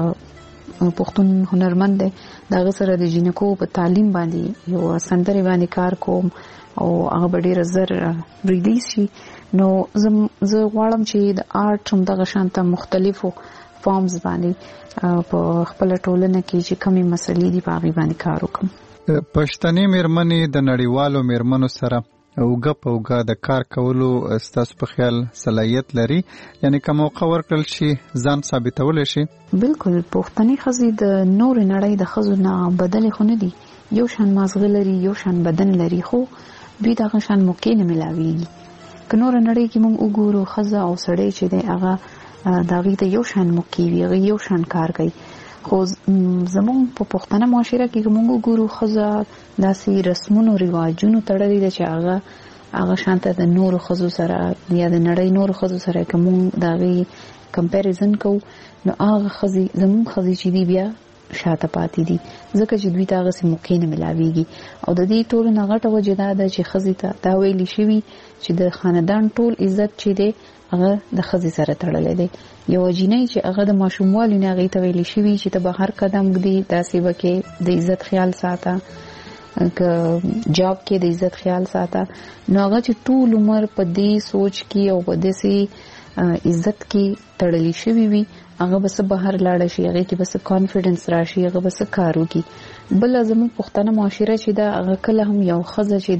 پښتون هنرمند دی دغه سره د جینکو په تعلیم باندې یو سندري باندې کار کوم او هغه ډیر زر ریلیز شي. نو زه غواړم چې د آرټ هم دغه شانته مختلفو فارمز باندې په خپل ټولنه کې چې کومې مسلې دي په هغه باندې کار وکړم. پښتني میرمنې د نړیوالو میرمنو سره اوګه د کار کولو ستاسو په خیال صلاحیت لري؟ یعنی کوم موقع ورکړل شي ځان ثابتول شي؟ بالکل پښتني خزي د نور نړۍ د خزو نه بدل خو نه دي. یو شان مازغه لري، یو شان بدن لري، خو دوی دغه شان موقع نه ملاويږي. که نور نړۍ کې موږ وګورو خزه او سړی چې دی هغه دغه ته یو شان موقع وي، یو شان کار کوي. خو زموږ په پښتنه معاشره کې موږ ګورو خزه داسې رسمونو رواجونو تړلې ده چې هغه شانته د نورو خزو سره یا د نړۍ نورو خزو سره کوم دغه کمپیریزن کوو نو هغه خزي زموږ خزي چې دی بیا شاته پاتې دي ځکه چې دوی ته هغه سم موقع نه ملاويږي. او د دې ټول نه غټه وجه ده چې خزي ته دا ویلي شوی چې د خاندان ټول عزت چې دی هغه د خزي سره تړلې دی. یو جنۍ چې هغه د ماشوموالي نه غي ته ویلي شوی چې ته به هر قدم ګدي داسې وکي د عزت خیال ساته، که جاب کې د عزت خیال ساته. نو هغه چې ټول عمر په دې سوچ کې او په دې عزت کې تړلې شوی وي هغه بس بهر لاړ شي، هغه کې بس کانفیډنس راشي، هغه بس کارو کې. بل زموږ پښتنه معاشره چې دا هغه کله هم یو خزه چې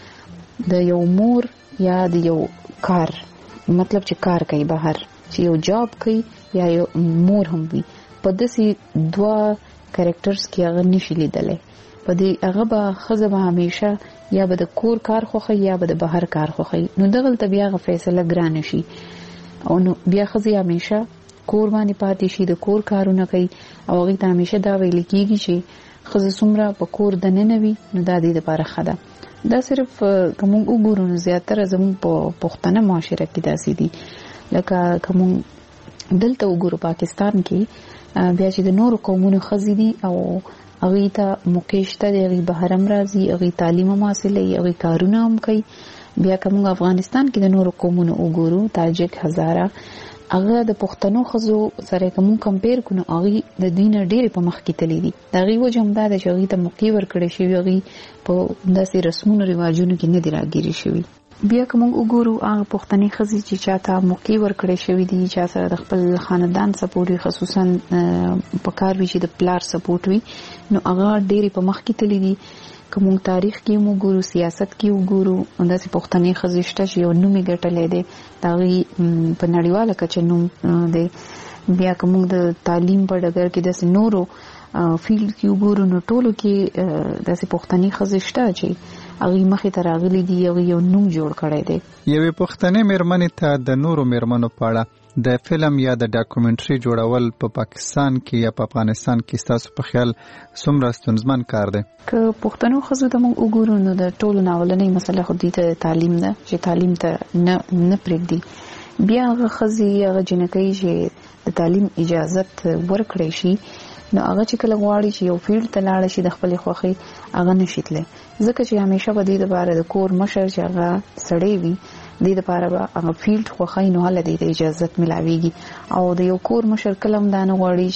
دا د یو مور یا د یو کار مطلب چې کار کوي بهر چې یو جاب کوي یا یو مور هم وي په داسې دوا کریکټرز کې هغه نشي لیدلای. په دې هغه به خزه به همیشه یا به د کور کار خوخي یا به د بهر کار خوخي. نو دغه ته بیا غو فیصله ګران شي او نو بیا خزه همیشه کور باندې پاتې شي، د کور کارونه کوي او هغه ته همیشه دا ویل کیږي چې خزه څومره په کور د نه نوي نو دا دې لپاره خده. دا صرف کوم وګورو نو زیاتره زموږ په پښتنه معاشره کې داسې دي. لکه کوم دلته وګورو پاکستان کې بیا چې د نورو قومونو خزي دي او هغه ته موقعشته دی، هغه بهرم راځي، هغه تعلیم حاصلوي، هغه کارونه هم کوي. بیا کوم افغانستان کې د نورو قومونو وګورو تاجک، هزاره، هغه د پښتنو خزو سره کوم کمپیر کونو هغه د دین ډېر په مخ کې تللی دي. دغه وجه هم دا چې هغه ته موقع ورکړي شي، هغه په داسې رسمونو رواجونو کې نه دی راګيري شوی. بیا کوم وګورو هغه پښتني خزي چې چاته موقع ورکړي شوی دي چې سره د خپل خاندان سپورټ خصوصا په کار وی چې د پلار سپورټ وي نو هغه ډېر په مخ کې تللی دي. کوم تاریخ کې وګورو، سیاست کې وګورو، انداسې پښتني خزي شته چې یو نومي ګټلې دي داغي په نړیواله کچه نوم دی. بیا کوم د تعلیم په ډګر کې د نورو فیلډ کې وګورو نو ټولو کې داسې پښتني خزي شته چې هغه مخې ته راغلي دي، هغه یو نوم جوړ کړی دی. یوې پښتنې میرمنې ته د نورو میرمنو په اړه د فلم یا د ډاکومنټري جوړول په پاکستان کې یا په افغانستان کې تاسو په خیال څومره ستونزمن کار دی؟ که پښتنو خزو ته موږ وګورو نو د ټولو ناولنې مسله خو دې تعلیم ده چې تعلیم ته نه پرېږدي. بیا هغه خزي هغه جنکۍ چې د تعلیم اجازت ورکړی شي نو هغه چې کله غواړي چې یو فیلډ ته لاړ شي د خپل خوخي هغه نشي تللی، ځکه چې همیشه په دې لپاره د کور مشر چې هغه سړی وي دې لپاره به هغه فیلډ خوخي نو هله دې اجازه ملاويږي. او د یو کور مشر کلم دا نه غواړي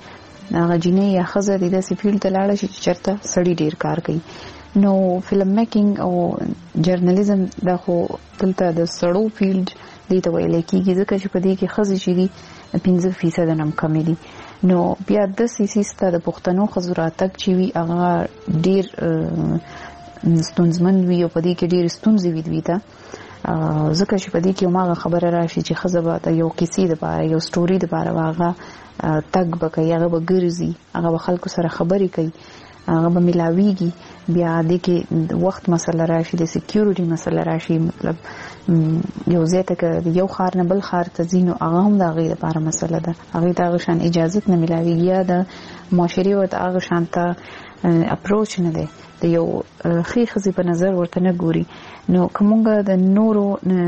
چې هغه جنې یا خزه دې د فیلډ ته لاړ شي چې چرته سړی ډیر کار کوي. نو فلم میکینګ او جرنالیزم دا خو دلته د سړو فیلډ دې ته ویل کېږي ځکه چې په دې کې خزې چې دي 15% نم کمې دي. نو بیا د سیسته د پښتنو خزو راتګ چې وی هغه ډیر ستونزمن وی او په دې کې ډیر ستونزې وي تا ځکه چې په دې کې ماغه خبره راشي چې خزه به یو کیسې د باره یو سټوري د باره واغه تګ بکې هغه به ګرځي، هغه به خلکو سره خبرې کوي، هغه به ملاويږي. بیا د کې وخت مسله راشي د سکیورټي مسله راشي مطلب یو ځای ته یو خار نه بل خار ته ځینو هغه هم د هغې لپاره مسله ده هغې ته هغه شان اجازت نه میلاویږي یا د معاشرې ورته هغه شان ته اپروچ نه دی د یو ښې ښځې په نظر ورته نه ګوري نو که مونږ د نورو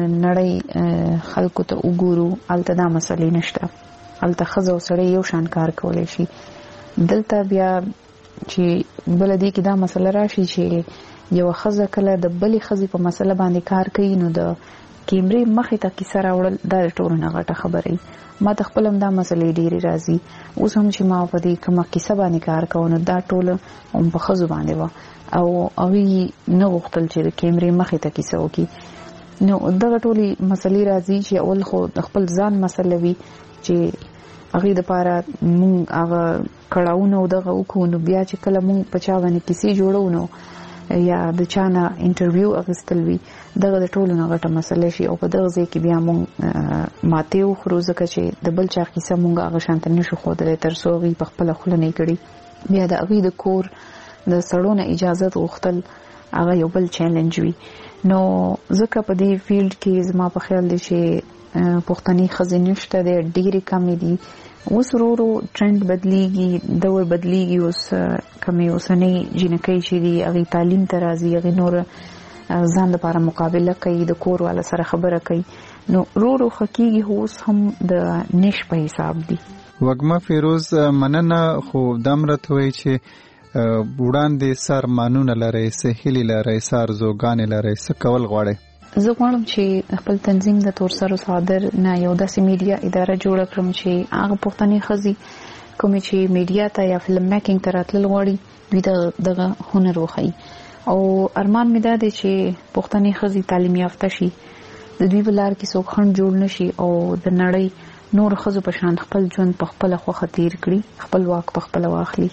نړۍ خلکو ته وګورو هلته دا مسلې نشته هلته ښځه او سړی یو شان کار کولی شي دلته بیا چې بله دې کې دا مسله راشي چې یوه ښځه کله د بلې ښځې په مسله باندې کار کوي نو د کیمرې مخې ته کیسه راوړل دا د ټولو نه غټه خبره وي ما ته خپل هم دا مسلې ډېرې راځي اوس هم چې ما په دې کومه کیسه باندې کار کوم نو دا ټوله هم په ښځو باندې وه او هغوی نه غوښتل چې د کیمرې مخې ته کیسه وکړي نو دغه ټولې مسلې راځي چې اول خو د خپل ځان مسله وي چې هغې دپاره مونږ هغه کړاوونه او دغه وکړو نو بیا چې کله مونږ په چا باندې کیسې جوړو نو یا د چا نه انټرویو اخیستل وي دغه د ټولو نه غټه مسله شي او په دغه ځای کې بیا مونږ ماتې وخورو ځکه چې د بل چا کیسه مونږ هغه شانته نشو ښودلی تر څو هغوی په خپله خوله نه کړي بیا د هغوی د کور د سړو نه اجازت غوښتل هغه یو بل چیلنج وي نو ځکه په دې فیلډ کې زما په خیال دی چې پښتني ښځې نشته دی ډېرې کمې دي اوس ورو ورو ټرند بدلیږي دور بدلیږي اوس کمې اوسنۍ جینکۍ چې دي هغې تعلیم ته راځي هغې نور ځان لپاره مقابله کوي د کور والا سره خبره کوي نو ورو ورو ښه کېږي خو اوس هم د نش په حساب دي وږمه فیروز مننه خو دا هم راته وایي چې وړاندې څه ارمانونه لرئ څه هیلې لرئ څه ارزوګانې لرئ څه کول غواړئ زه غواړم چې خپل تنظیم د تور سرو څادر نه یو داسې میډیا اداره جوړه کړم چې هغه پښتني ښځې کومې چې میډیا ته یا فلم میکینګ ته راتلل غواړي دوی دغه هنر وښیي او ارمان مې دا دی چې پښتني ښځې تعلیم یافته شي د دوی په لار کې څوک خنډ جوړ نه شي او د نړۍ نور ښځو په شان خپل ژوند په خپله خوښه تیر کړي خپل واک په خپله واخلي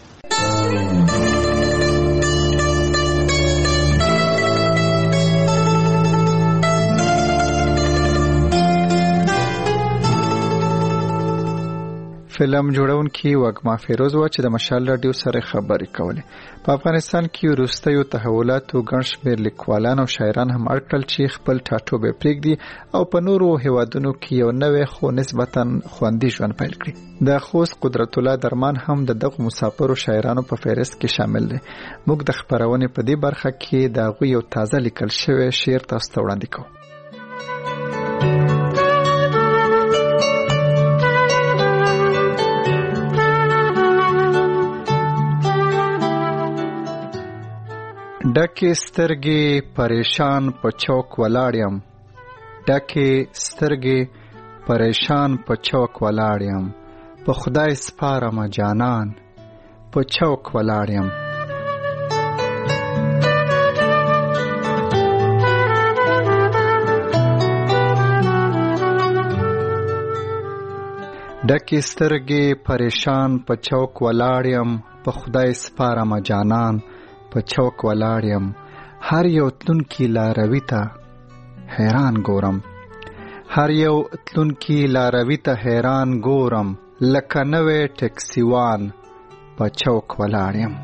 فلم جوړونکي وږمه فیروز و چې د مشال راډیو سره خبرې کولې په افغانستان کې وروستیو تحولاتو ګڼ شمېر لیکوالان او شاعران هم اړ کړل چې خپل ټاټوبی پرېږدي او په نورو هیوادونو کې یو نوی خو نسبتا خوندي ژوند پیل کړي د خوست قدرت الله درمان هم د دغو مسافرو شاعرانو په فهرست کې شامل دی موږ د خپرونې په دې برخه کې د هغوی یو تازه لیکل شوی شعر تاسو ته وړاندې کوو ډکې سترګې پریشان په چوک ولاړ یم ډکې سترګې پریشان په چوک ولاړ یم په خدای سپارم جانان په چوک ولاړ یم ډکې سترګې پریشان په چوک ولاړ یم په خدای سپارم جانان په چوک ولاړ یم هر یو تلونکي لاروي ته حیران ګورم هر یو تلونکي لاروي ته حیران ګورم لکه نوی ټکسیوان په چوک ولاړ یم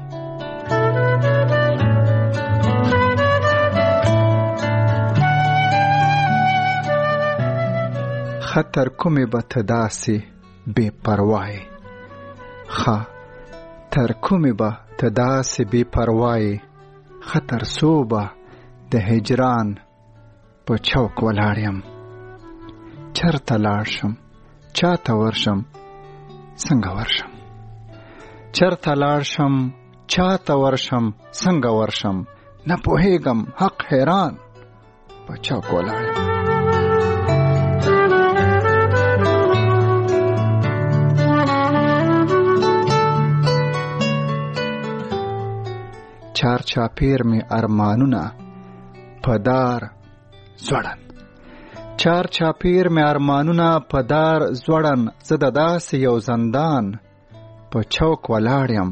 خطر کومې به ته داسې بې پروایې تر کومې به ته داسې بې پروایې خطر څو به د هجران په چوک ولاړ یم چرته لاړ شم چاته ورشم څنګه ورشم چرته لاړ شم چاته ورشم څنګه ورشم نه پوهېږم حق حیران په چوک ولاړ یم چار چاپیر می ارمانونه پدار زوړن چار چاپیر می ارمانونه پدار زوړن زه د داسې یو زندان په چوک ولاړ یم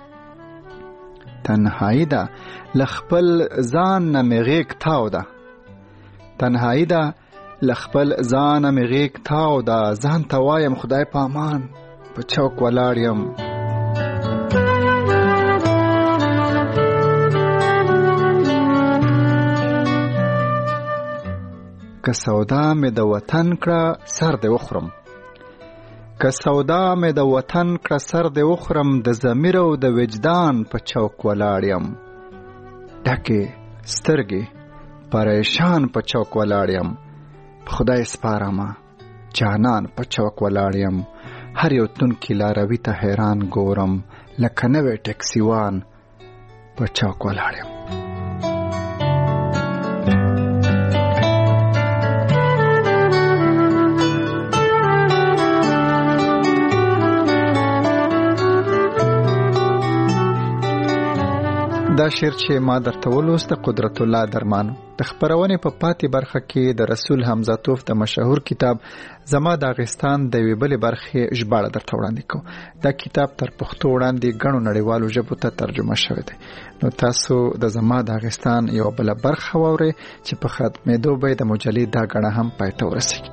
تنهایی ده له خپل ځان نه مې غېږ تاو ده تنهایی ده له خپل ځان نه مې غېږ تاو ده ځان ته وایم خدای په امان په چوک ولاړ یم که سودا مې د وطن کړه سر دې وخورم، که سودا مې د وطن کړه سر دې وخورم، د ضمیر او د وجدان په چوک ولاړ یم، ډکې سترګې پریشان په چوک ولاړ یم، په خدای سپارمه جانان په چوک ولاړ یم، هر یو تونکي لاروي ته حیران ګورم، لکه نوی ټکسیوان په چوک ولاړ یم. دا شعر چې ما درته ولوست د قدرت الله درمانو د خبرونې په پاتې برخه کې د رسول حمزه توف د مشهور کتاب زما داغستان د یوې بلې برخې ژباړه درته وړاندې کوم. دا کتاب تر پښتو وړاندې ګڼو نړیوالو ژبو ته ترجمه شوی دی. نو تاسو د زما داغستان یو بله برخه واورئ چې په ختمېدو به د مجلې دا ګڼه هم پای ته ورسېږي.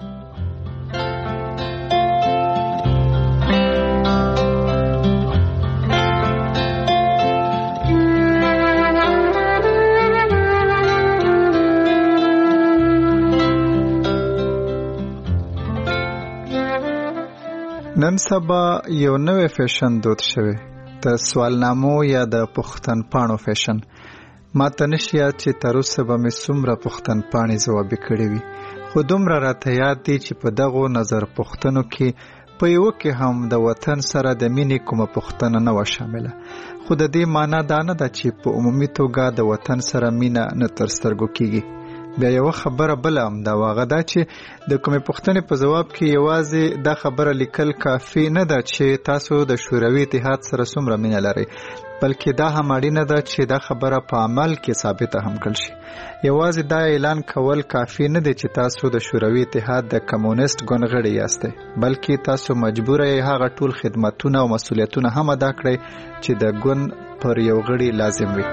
نن سبا یو نوې فیشن دود شوی، د سوالنامو یا د پښتن پاڼو فیشن. ما ته نشي یاد چې تر اوسه به مې څومره پښتن پاڼې ځوابي کړې وي، خو دومره راته یاد دي چې په دغو نظر پوښتنو کې په یوه کې هم د وطن سره د مینې کومه پوښتنه نه وه شامله. خو د دې معنا دا نه ده چې په عمومي توګه د وطن سره مینه نه تر سترګو کېږي. بیا یو خبره بل هم دا واغه ده چې د کومې پوښتنې په جواب کې یوازې دا خبره لیکل کافی نه ده چې تاسو د شوروي اتحاد سره څومره مینه لرئ، بلکې دا هم اړینه ده چې دا خبره په عمل کې ثابته هم کړل شي. یوازې دا اعلان کول کافی نه دی چې تاسو د شوروي اتحاد د کمونیست ګوند غړي یاستئ، بلکې تاسو مجبور یې هغه ټول خدمتونه او مسؤلیتونه هم ادا کړئ چې د ګوند پر یو غړي لازم وي.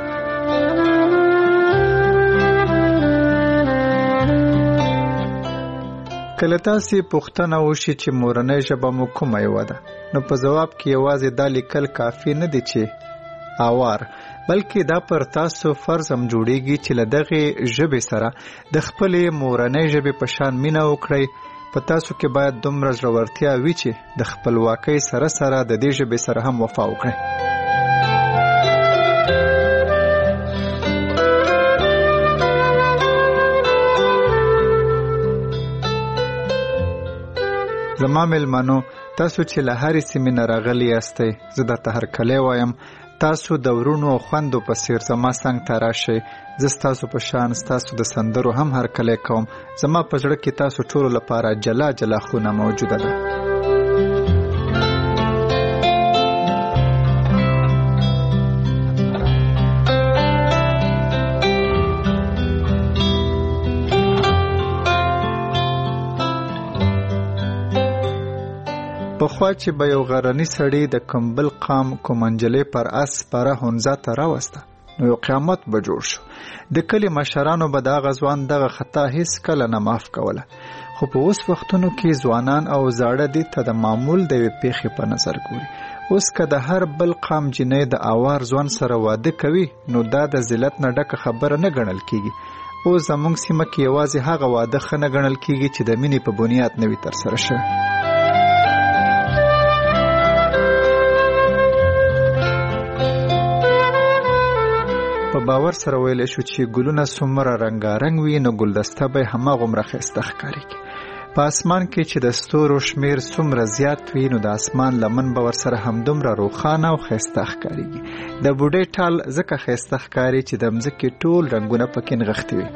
کله تاسې پوښتنه وشي چې مورنۍ ژبه مو کومه یوه ده، نو په ځواب کې یوازې دا لیکل کافي نه دی چې اوار، بلکې دا پر تاسو فرض هم جوړیږي چې له دغې ژبې سره د خپلې مورنۍ ژبې په شان مینه وکړئ. په تاسو کې باید دومره زړورتیا وي چې د خپلواکۍ سره سره د دې ژبې سره هم وفا وکړئ. زما مېلمنو، تاسو چې له هرې سیمې نه راغلي یاستئ، زه درته هرکلی وایم. تاسو د ورونو او خویندو په څېر زما څنګ ته راشئ. زه ستاسو په شان ستاسو د سندرو هم هرکلی کوم. زما په زړه کې تاسو ټولو لپاره جلا جلا خونه موجوده ده. پخوا چې به یو غرني سړی د کمبل قام کومنجلې پر اس پره هنزه ته راوسته، نو یو قیامت به جوړ شو. د کلي مشرانو به دغه ځوان دغه خطا هیڅ کله نه معاف کوله. خو په اوس وختونو کې ځوانان او زاړه دې ته د معمول د یوې پیښې په نظر ګوري. اوس که د هر بل قام جنۍ د اوار ځوان سره واده کوي، نو دا د ذلت نه ډکه خبره نه ګڼل کېږي. اوس زموږ سیمه کې یوازې هغه واده ښه نه ګڼل کېږي چې د مینې په بنیاد نه وي ترسره شوی. په باور سره ویلی شو چې ګلونه څومره رنګارنګ وي، نو ګلدسته به هماغومره ښایسته ښکارېږي. په اسمان کې چې د ستورو شمیر څومره زیات وي، نو د اسمان لمن به ورسره همدومره روښانه او ښایسته ښکارېږي. د بوډۍ ټال ځکه ښایسته ښکاري چې د مځکې ټول رنګونه پکې نغښتي وي.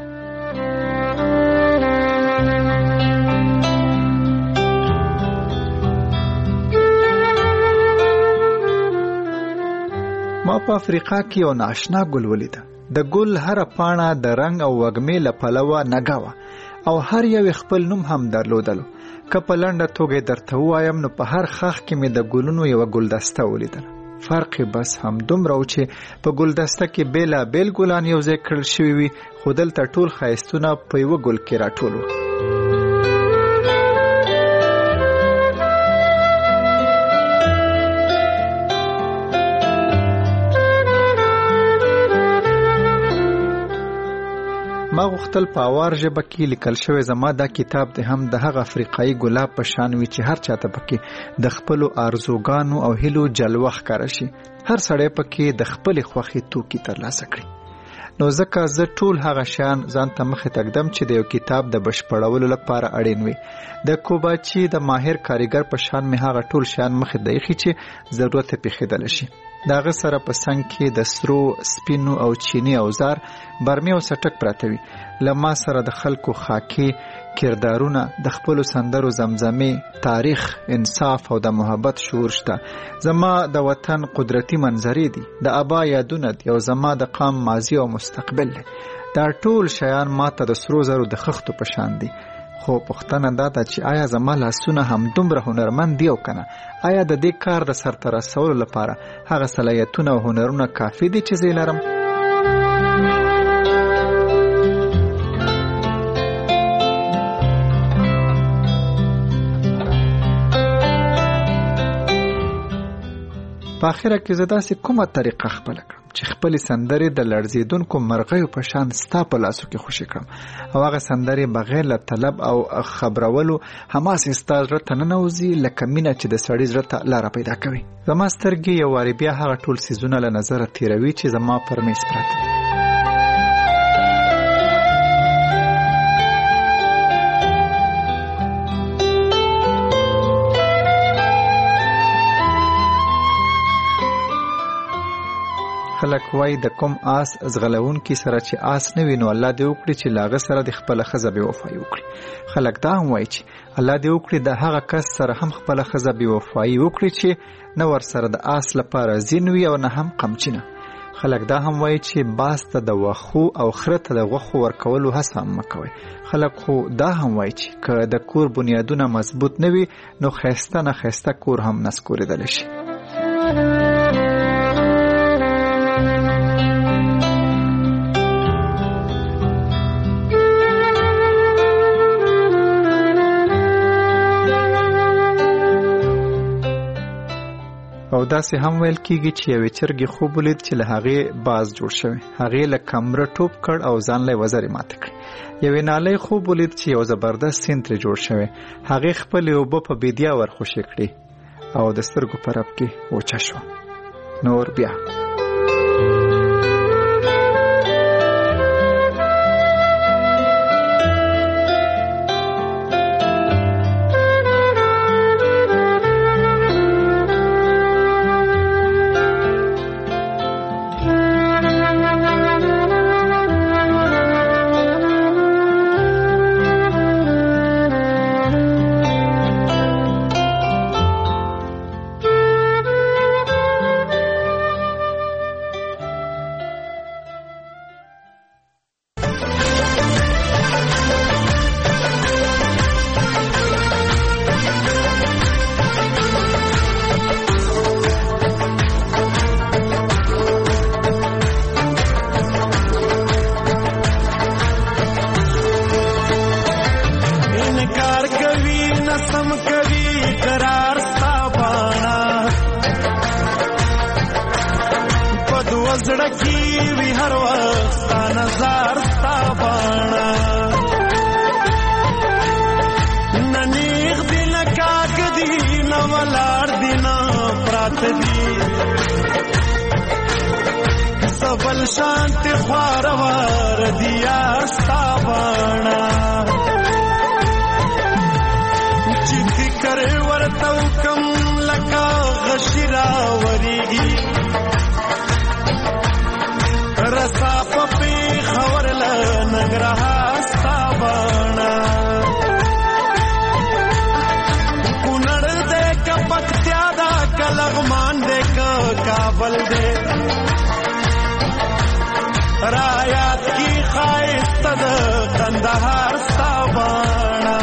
ما په افریقا کې یو ناشنا ګل ولیده. د ګل هره پاڼه د رنګ او وږمې له پلوه نګه وه او هر یو خپل نوم هم درلودلو. که په لنډه توګه درته ووایم، نو په هر خاخ کې مې د ګلونو یوه ګلدسته ولیدله. فرق بس هم دومره و چې په ګلدسته کې بېلابېل ګلان یو ځای کړل شوي وي، خو دلته ټول ښایستونه په یوه ګل کې راټول وو. ما غوښتل په اوار ژبه کې لیکل شوی زما دا کتاب د هم د هغه افریقایي ګلاب په شان وي چې هر چاته پکې د خپلو آرزوګانو او هیلو جلوه ښکاره شي، هر سړی پکې د خپلې خوښې توکي ترلاسه کړي. نو ځکه زه ټول هغه شیان ځان ته مخې تږدم چې د یو کتاب د بشپړولو لپاره اړین وي. د کوباچي د ماهر کاریګر په شان مې هغه ټول شیان مخې ته ایښي چې ضرورت یې پېښېدلی شي. د هغه سره په څنګ کې د سرو، سپینو او چینی اوزار، برمې او سټک پراته وي. له ما سره د خلکو خاکې کردارونه، د خپلو سندرو زمزمې، تاریخ، انصاف او د محبت شعور شته. زما د وطن قدرتي منظرې دي، د ابا یادونه دي او زما د قام ماضي او مستقبل دی. دا ټول شیان ما ته د سرو زرو د خښتو په شان دي. خو پوښتنه دا ده چې آیا زما لاسونه هم دومره هنرمند دي او کنه؟ آیا د دې کار د سرته رسولو لپاره هغه صلاحیتونه او هنرونه کافي دي چې زه لرم؟ په اخره کې زه داسې کومه طریقه خپله کړم چې خپلې سندرې د لړزېدونکو مرغیو په شان ستا په لاسو کې خوشې کړم، او هغه سندرې بغیر له طلب او خبرولو هماسې ستا زړه ته ننوځي لکه مینه چې د سړي زړه ته لاره پیدا کوي. زما سترګې یو وارې بیا هغه ټول څیزونه له نظره تېروي چې زما پر میز پراته دي. خلک وای د کوم آس ځغلون کی سره چې آس نه وي نو الله دې وکړي چې لاغه سره د خپل خزه بے وفایي وکړي. خلک دا هم وای چې الله دې وکړي د هغه کس سره هم خپل خزه بے وفایي وکړي چې نه ور سره د آس لپاره زین وي او نه هم قمچینه. خلک دا هم وای چې باز ته د وخو او خره ته د غوښو ورکولو هڅه هم مکوي. خلک خو دا هم وای چې که د کور بنیادونه مضبوط نه وي نو خیسته نه خیسته کور هم نسکورېدلی شي. او داسې هم ویل کیږي چې یوې چرګې خوب ولید چې له هغې باز جوړ شوی. هغې له کمره ټوپ کړ او ځان له وزرې ماته کړې. یوې نالۍ خوب ولید چې یو زبردست سیند ترې جوړ شوی. هغې خپلې اوبه په بیدیا ورخوشې کړې او د سترګو په رپ کې وچه شوه. نور بیا سبل شانتی خوارور دیار ستابانا چی فکر ورتو کم لکا غشرا وریگی رسا پپی خورل نگرها ستابانا کنر دے کا پکتیادا کلغمان دے کا کابل دے رایات کی خواهست د کندهار ستابانا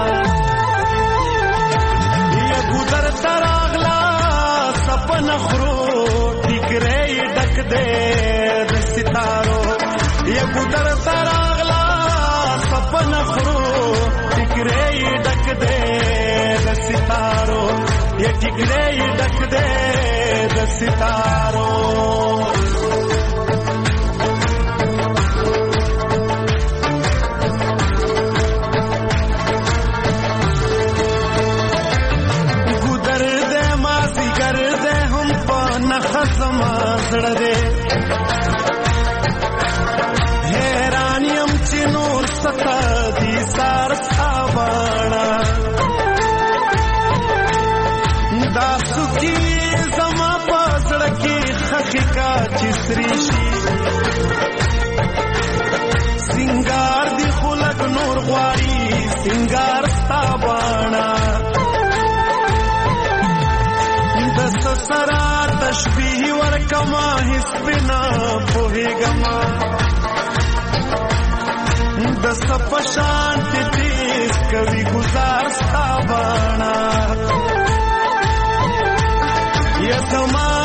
یگو در تراغلا سپن خرو ٹکرے ڈک دے د ستارو یگو در تراغلا سپن خرو ٹکرے ڈک دے د ستارو یہ ٹکرے ڈک دے د ستارو لکا چسری شي سنگار دی خلق نور غواړي سنگار ستا باڼه د سسرا تشبیه ورکما هیڅ بنا پوهیږما د سپشان تیز کوي گزار ستا باڼه یا زما